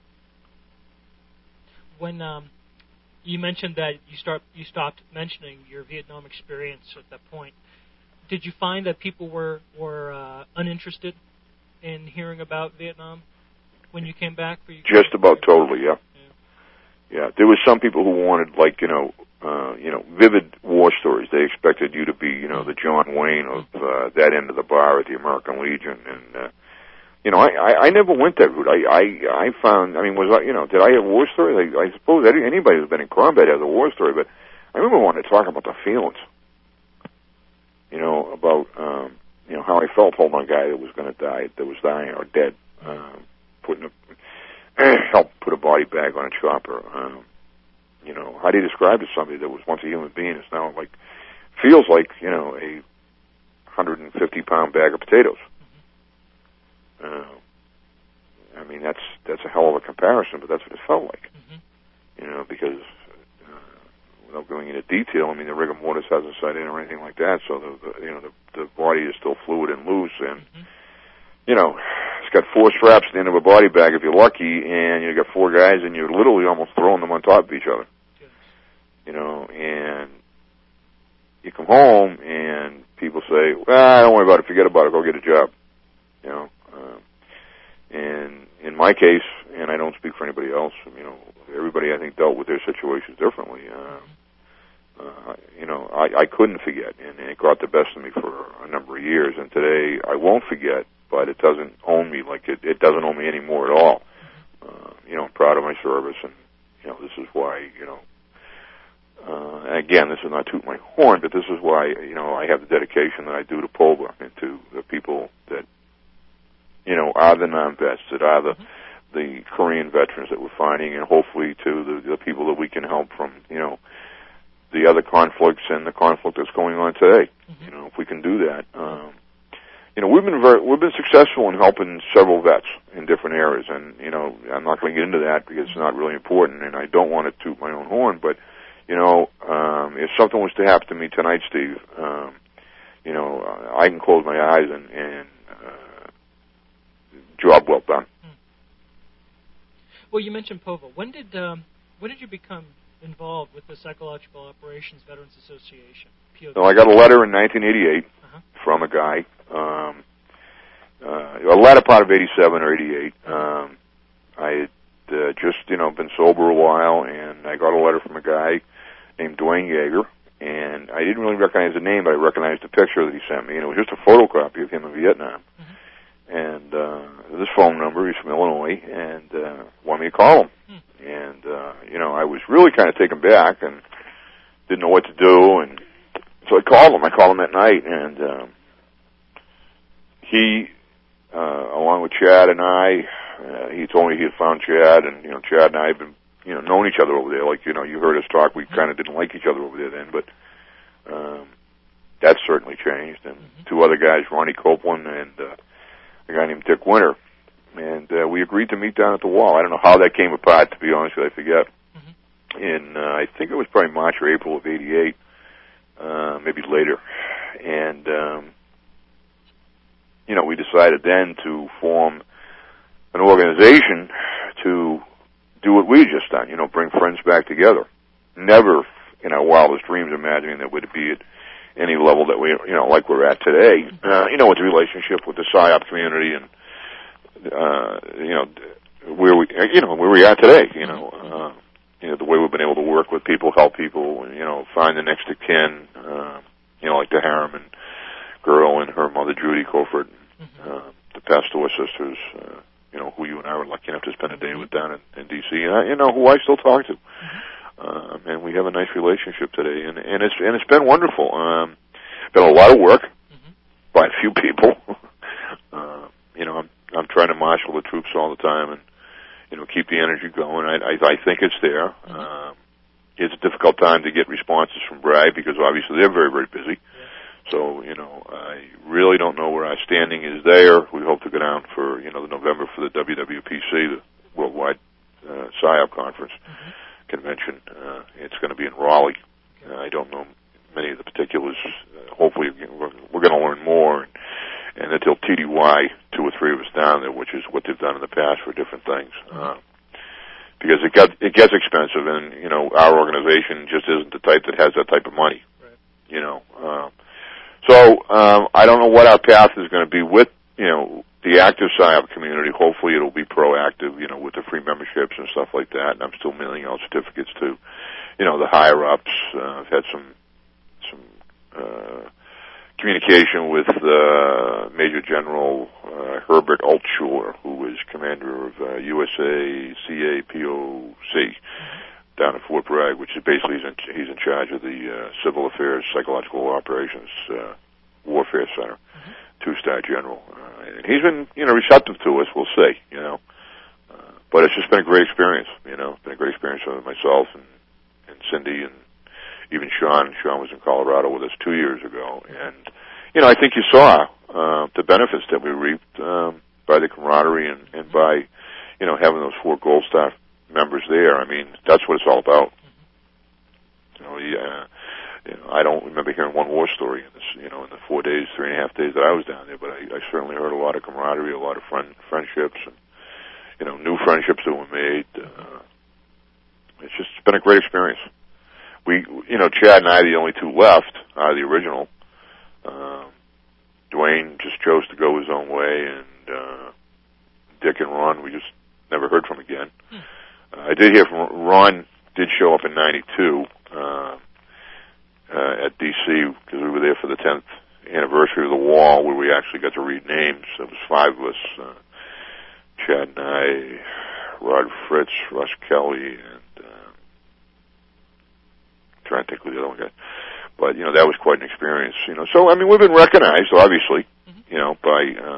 When um, you mentioned that you start you stopped mentioning your Vietnam experience at that point, did you find that people were were uh, uninterested in hearing about Vietnam when you came back? For you Just about totally, yeah. yeah. Yeah, there was some people who wanted, like, you know, uh, you know, vivid war stories. They expected you to be, you know, the John Wayne of uh, that end of the bar at the American Legion. And, uh, you know, I, I, I never went that route. I, I, I found, I mean, was I, you know, did I have war stories? I, I suppose anybody who's been in combat has a war story, but I remember wanting to talk about the feelings. You know, about, um, you know, how I felt holding a guy that was going to die, that was dying or dead, uh, putting a, help put a body bag on a chopper. Um, you know, how do you describe to somebody that was once a human being is now like, feels like, you know, a one hundred fifty pound bag of potatoes. Uh, I mean, that's, that's a hell of a comparison, but that's what it felt like. Mm-hmm. You know, because, without going into detail, I mean, the rigor mortis hasn't set in or anything like that, so the, the you know the, the body is still fluid and loose, and mm-hmm. you know, it's got four straps at the end of a body bag if you're lucky, and you got four guys, and you're literally almost throwing them on top of each other. Yes. You know, and you come home, and people say, "Well, don't worry about it. Forget about it. Go get a job." You know, uh, and in my case, and I don't speak for anybody else, you know, everybody I think dealt with their situations differently. Uh, Uh, you know, I, I couldn't forget, and it got the best of me for a number of years. And today, I won't forget, but it doesn't own me like it, it doesn't own me anymore at all. Uh, you know, I'm proud of my service, and you know, this is why, you know, uh, and again, this is not toot my horn, but this is why, you know, I have the dedication that I do to P O B A and to the people that, you know, are the non-vets, that are the the Korean veterans that we're finding, and hopefully to the, the people that we can help from, you know, the other conflicts and the conflict that's going on today. Mm-hmm. You know, if we can do that. Um, you know, we've been very, we've been successful in helping several vets in different areas, and, you know, I'm not going to get into that because it's not really important, and I don't want to toot my own horn, but, you know, um, if something was to happen to me tonight, Steve, um, you know, I can close my eyes and, and uh, job well done. Well, you mentioned P O V A. When did um, when did you become involved with the Psychological Operations Veterans Association? P O V A? So I got a letter in nineteen eighty-eight uh-huh. from a guy, um, uh, a latter part of eighty-seven or eighty-eight. Um, I had uh, just, you know, been sober a while, and I got a letter from a guy named Dwayne Yeager, and I didn't really recognize the name, but I recognized the picture that he sent me, and it was just a photocopy of him in Vietnam. Mm-hmm. And uh, this phone number, he's from Illinois, and uh, wanted me to call him. Hmm. And, uh, you know, I was really kind of taken back and didn't know what to do. And so I called him. I called him at night, and um, he, uh, along with Chad and I, uh, he told me he had found Chad, and, you know, Chad and I have been, you know, known each other over there. Like, you know, you heard us talk. We kind of didn't like each other over there then, but um, that's certainly changed. And mm-hmm. two other guys, Ronnie Copeland and uh, a guy named Dick Winter, and uh, we agreed to meet down at the Wall. I don't know how that came apart, to be honest with you, I forget. Mm-hmm. In, uh, I think it was probably March or April of eighty-eight, uh, maybe later. And, um, you know, we decided then to form an organization to do what we just done, you know, bring friends back together. Never in our wildest dreams imagining that would be at any level that we, you know, like we're at today, uh, you know, with the relationship with the P S Y O P community and, uh, you know, where we, you know, where we are today, you know, uh, you know, the way we've been able to work with people, help people, you know, find the next of kin, uh, you know, like the Harriman girl and her mother, Judy Coford, uh, the Pastor sisters, uh, you know, who you and I were lucky enough to spend a day with down in, in D C, and I, you know, who I still talk to. Um, and we have a nice relationship today, and, and it's and it's been wonderful. Um, been a lot of work mm-hmm. by a few people. uh, you know, I'm I'm trying to marshal the troops all the time, and you know, keep the energy going. I I, I think it's there. Mm-hmm. Um, it's a difficult time to get responses from Bragg because obviously they're very very busy. Yeah. So you know, I really don't know where our standing is there. We hope to go down for you know the November for the W W P C, the Worldwide uh, P S Y O P Conference. Mm-hmm. Convention. Uh, it's going to be in Raleigh. Uh, I don't know many of the particulars. Uh, hopefully, we're, we're going to learn more, and, and that they'll T D Y two or three of us down there, which is what they've done in the past for different things. Uh, because it got it gets expensive, and you know our organization just isn't the type that has that type of money. Right. You know, uh, so um, I don't know what our path is going to be with you know. the active P S Y O P community. Hopefully it'll be proactive, you know, with the free memberships and stuff like that. And I'm still mailing out certificates to, you know, the higher ups. Uh, I've had some, some, uh, communication with, uh, Major General, uh, Herbert Altshore, who is commander of, uh, U S A C A P O C down at Fort Bragg, which is basically he's in, he's in charge of the, uh, Civil Affairs, Psychological Operations, uh, Warfare Center. Mm-hmm. Two-star general. Uh, and he's been, you know, receptive to us, we'll see, you know. Uh, but it's just been a great experience, you know. It's been a great experience for myself and, and Cindy and even Sean. Sean was in Colorado with us two years ago. And, you know, I think you saw uh, the benefits that we reaped um, by the camaraderie and, and by, you know, having those four Gold Star members there. I mean, that's what it's all about. You know, yeah. You know, I don't remember hearing one war story in this, you know, in the four days, three and a half days that I was down there, but I, I certainly heard a lot of camaraderie, a lot of friend, friendships, and, you know, new friendships that were made. Uh, it's just it's been a great experience. We, you know, Chad and I are the only two left, out of the original. Um, Dwayne just chose to go his own way, and, uh, Dick and Ron, we just never heard from again. Hmm. Uh, I did hear from Ron, did show up in ninety-two, uh, Uh, at D C because we were there for the tenth anniversary of the Wall, where we actually got to read names. There was five of us: uh, Chad and I, Rod Fritz, Russ Kelly, and uh, I'm trying to think who the other one got. But you know that was quite an experience. You know, so I mean we've been recognized, obviously, mm-hmm. you know, by uh,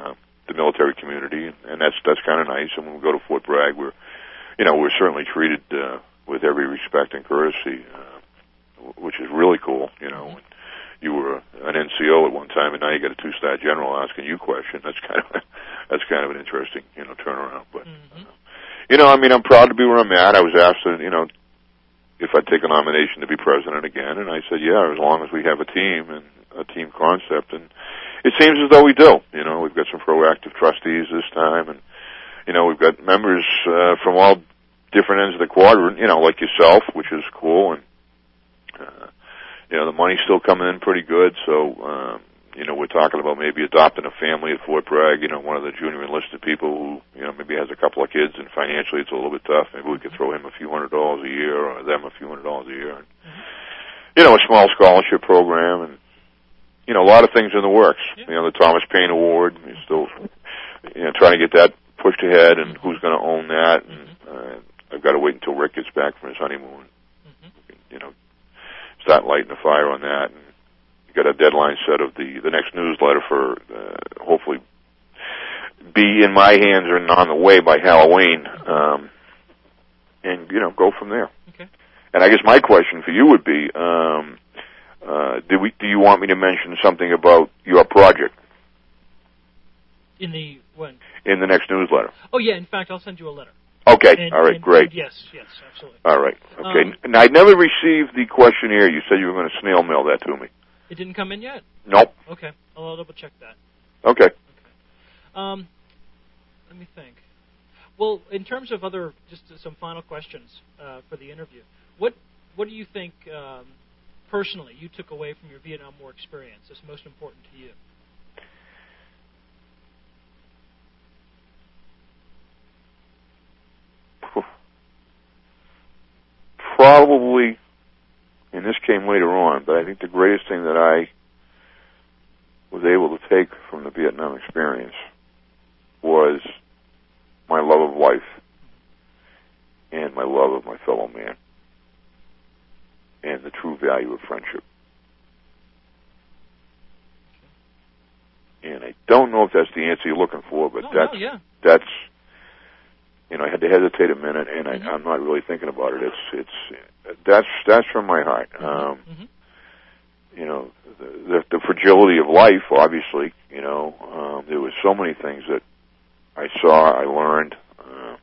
the military community, and, and that's that's kind of nice. And when we go to Fort Bragg, we're, you know, we're certainly treated uh, with every respect and courtesy, uh, which is really cool. You know, you were an N C O at one time, and now you got a two-star general asking you questions. That's kind of that's kind of an interesting, you know, turnaround. But mm-hmm. uh, you know, I mean, I'm proud to be where I'm at. I was asked to, you know, if I'd take a nomination to be president again, and I said, yeah, as long as we have a team and a team concept, and it seems as though we do. You know, we've got some proactive trustees this time, and you know, we've got members uh, from all different ends of the quadrant, you know, like yourself, which is cool, and uh, you know, the money's still coming in pretty good, so um, you know, we're talking about maybe adopting a family at Fort Bragg, you know, one of the junior enlisted people who, you know, maybe has a couple of kids and financially it's a little bit tough. Maybe we could throw him a few hundred dollars a year or them a few hundred dollars a year. And, mm-hmm. you know, a small scholarship program and, you know, a lot of things in the works. Yeah. You know, the Thomas Paine Award, we're still, you know, trying to get that pushed ahead and who's going to own that. And uh, I've got to wait until Rick gets back from his honeymoon. Mm-hmm. You know, start lighting the fire on that. And, got a deadline set of the, the next newsletter for uh, hopefully be in my hands or on the way by Halloween, um, and you know, go from there. Okay. And I guess my question for you would be, um, uh, do we do you want me to mention something about your project in the when in the next newsletter? Oh yeah, in fact, I'll send you a letter. Okay, and, all right, and, great. And yes, yes, absolutely. All right, okay. Um, and I never received the questionnaire. You said you were going to snail mail that to me. It didn't come in yet? Nope. Okay. I'll double check that. Okay. Okay. Um, let me think. Well, in terms of other, just some final questions uh, for the interview. What What do you think, um, personally, you took away from your Vietnam War experience that's most important to you? Probably, and this came later on, but I think the greatest thing that I was able to take from the Vietnam experience was my love of life and my love of my fellow man and the true value of friendship. And I don't know if that's the answer you're looking for, but oh, that's, no, yeah. that's, you know, I had to hesitate a minute, and I, mm-hmm. I'm not really thinking about it. It's, it's, that's, that's from my heart. Mm-hmm. Um, mm-hmm. You know, the, the, the fragility of life, obviously, you know, um, there was so many things that I saw, I learned, uh,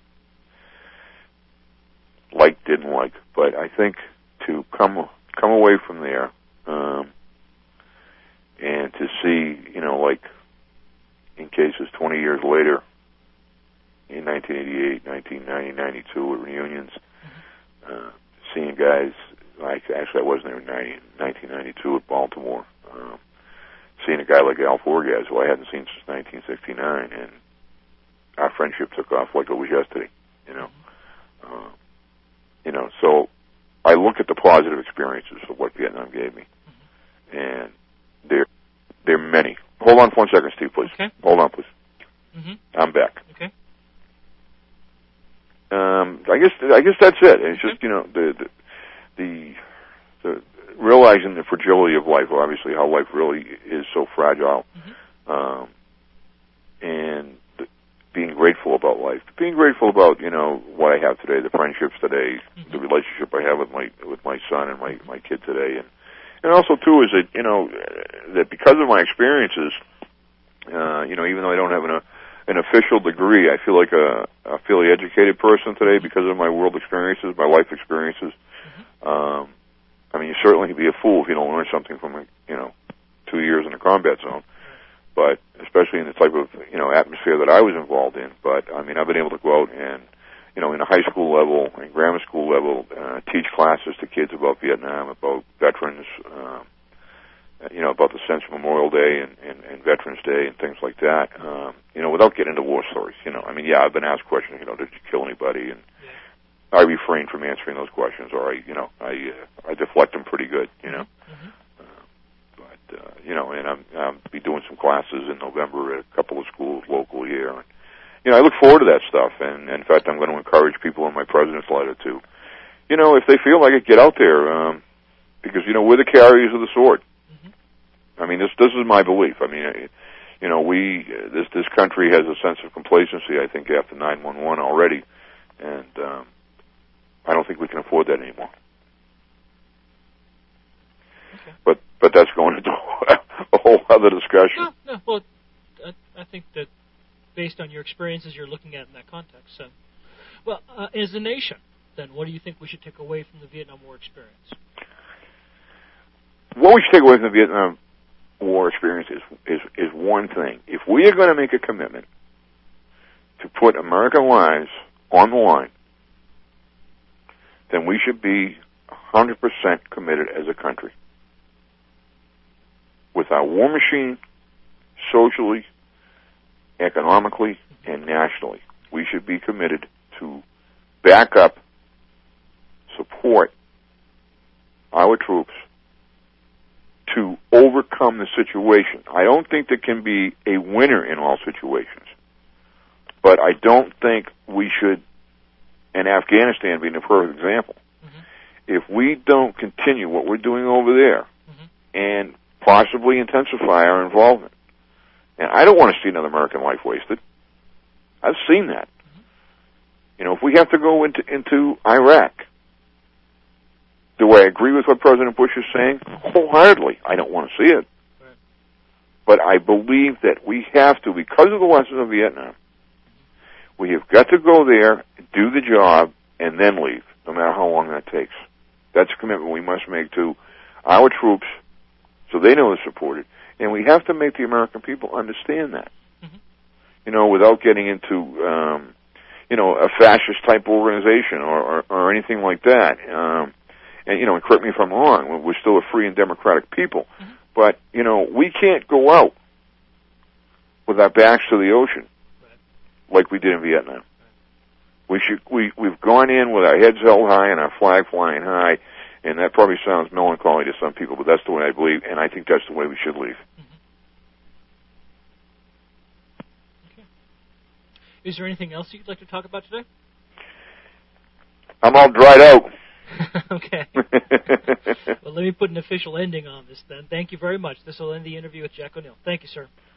liked, didn't like, but I think to come, come away from there, um, and to see, you know, like, in cases twenty years later, in nineteen eighty-eight, nineteen ninety, ninety-two at reunions, uh, seeing guys, like, actually I wasn't there in nineteen ninety-two at Baltimore, um, seeing a guy like Al Forgaz, who I hadn't seen since nineteen sixty-nine, and our friendship took off like it was yesterday, you know. Uh, you know, so I look at the positive experiences of what Vietnam gave me, and there, there are many. Hold on for one second, Steve, please. Okay. Hold on, please. Mm-hmm. I'm back. Okay. Um, I guess I guess that's it. It's just, you know, the the, the the realizing the fragility of life. Obviously, how life really is so fragile, mm-hmm. um, and the, being grateful about life. Being grateful about, you know, what I have today, the friendships today, mm-hmm. the relationship I have with my with my son and my my kid today, and and also too is that, you know, that because of my experiences, uh, you know, even though I don't have an an official degree, I feel like a, a fairly educated person today because of my world experiences, my life experiences. Mm-hmm. Um, I mean, you certainly can be a fool if you don't learn something from, you know, two years in a combat zone. But especially in the type of, you know, atmosphere that I was involved in. But I mean, I've been able to go out and, you know, in a high school level and grammar school level, uh, teach classes to kids about Vietnam, about veterans, um, you know, about the Sense Memorial Day and, and, and Veterans Day and things like that, um, you know, without getting into war stories, you know. I mean, yeah, I've been asked questions, you know, did you kill anybody? And yeah. I refrain from answering those questions, or I, you know, I uh, I deflect them pretty good, you know. Mm-hmm. Uh, but, uh, you know, and I'm, I'll be doing some classes in November at a couple of schools local here. And, you know, I look forward to that stuff. And, and in fact, I'm going to encourage people in my president's letter to, you know, if they feel like it, get out there, um, because, you know, we're the carriers of the sword. I mean, this this is my belief. I mean, you know, we this this country has a sense of complacency, I think, after nine one one already, and um, I don't think we can afford that anymore. Okay. But but that's going into a whole other discussion. No, no. Well, I, I think that based on your experiences, you're looking at it in that context. So, well, uh, as a nation, then, what do you think we should take away from the Vietnam War experience? What we should take away from the Vietnam War experience is, is, is one thing. If we are going to make a commitment to put American lives on the line, then we should be one hundred percent committed as a country. With our war machine, socially, economically, and nationally, we should be committed to back up, support our troops to overcome the situation. I don't think there can be a winner in all situations, but I don't think we should, and Afghanistan being a perfect example, mm-hmm. if we don't continue what we're doing over there mm-hmm. and possibly intensify our involvement, and I don't want to see another American life wasted. I've seen that. Mm-hmm. You know, if we have to go into into Iraq, do I agree with what President Bush is saying? Wholeheartedly. I don't want to see it. Right. But I believe that we have to, because of the lessons of Vietnam, we have got to go there, do the job, and then leave, no matter how long that takes. That's a commitment we must make to our troops so they know they're supported. And we have to make the American people understand that. Mm-hmm. You know, without getting into, um, you know, a fascist-type organization or, or, or anything like that. Um, and, you know, and correct me if I'm wrong, we're still a free and democratic people. Mm-hmm. But, you know, we can't go out with our backs to the ocean right. like we did in Vietnam. Right. We should, we, we've gone in with our heads held high and our flag flying high, and that probably sounds melancholy to some people, but that's the way I believe, and I think that's the way we should leave. Mm-hmm. Okay. Is there anything else you'd like to talk about today? I'm all dried out. Okay. Well, let me put an official ending on this then. Thank you very much. This will end the interview with Jack O'Neill. Thank you, sir.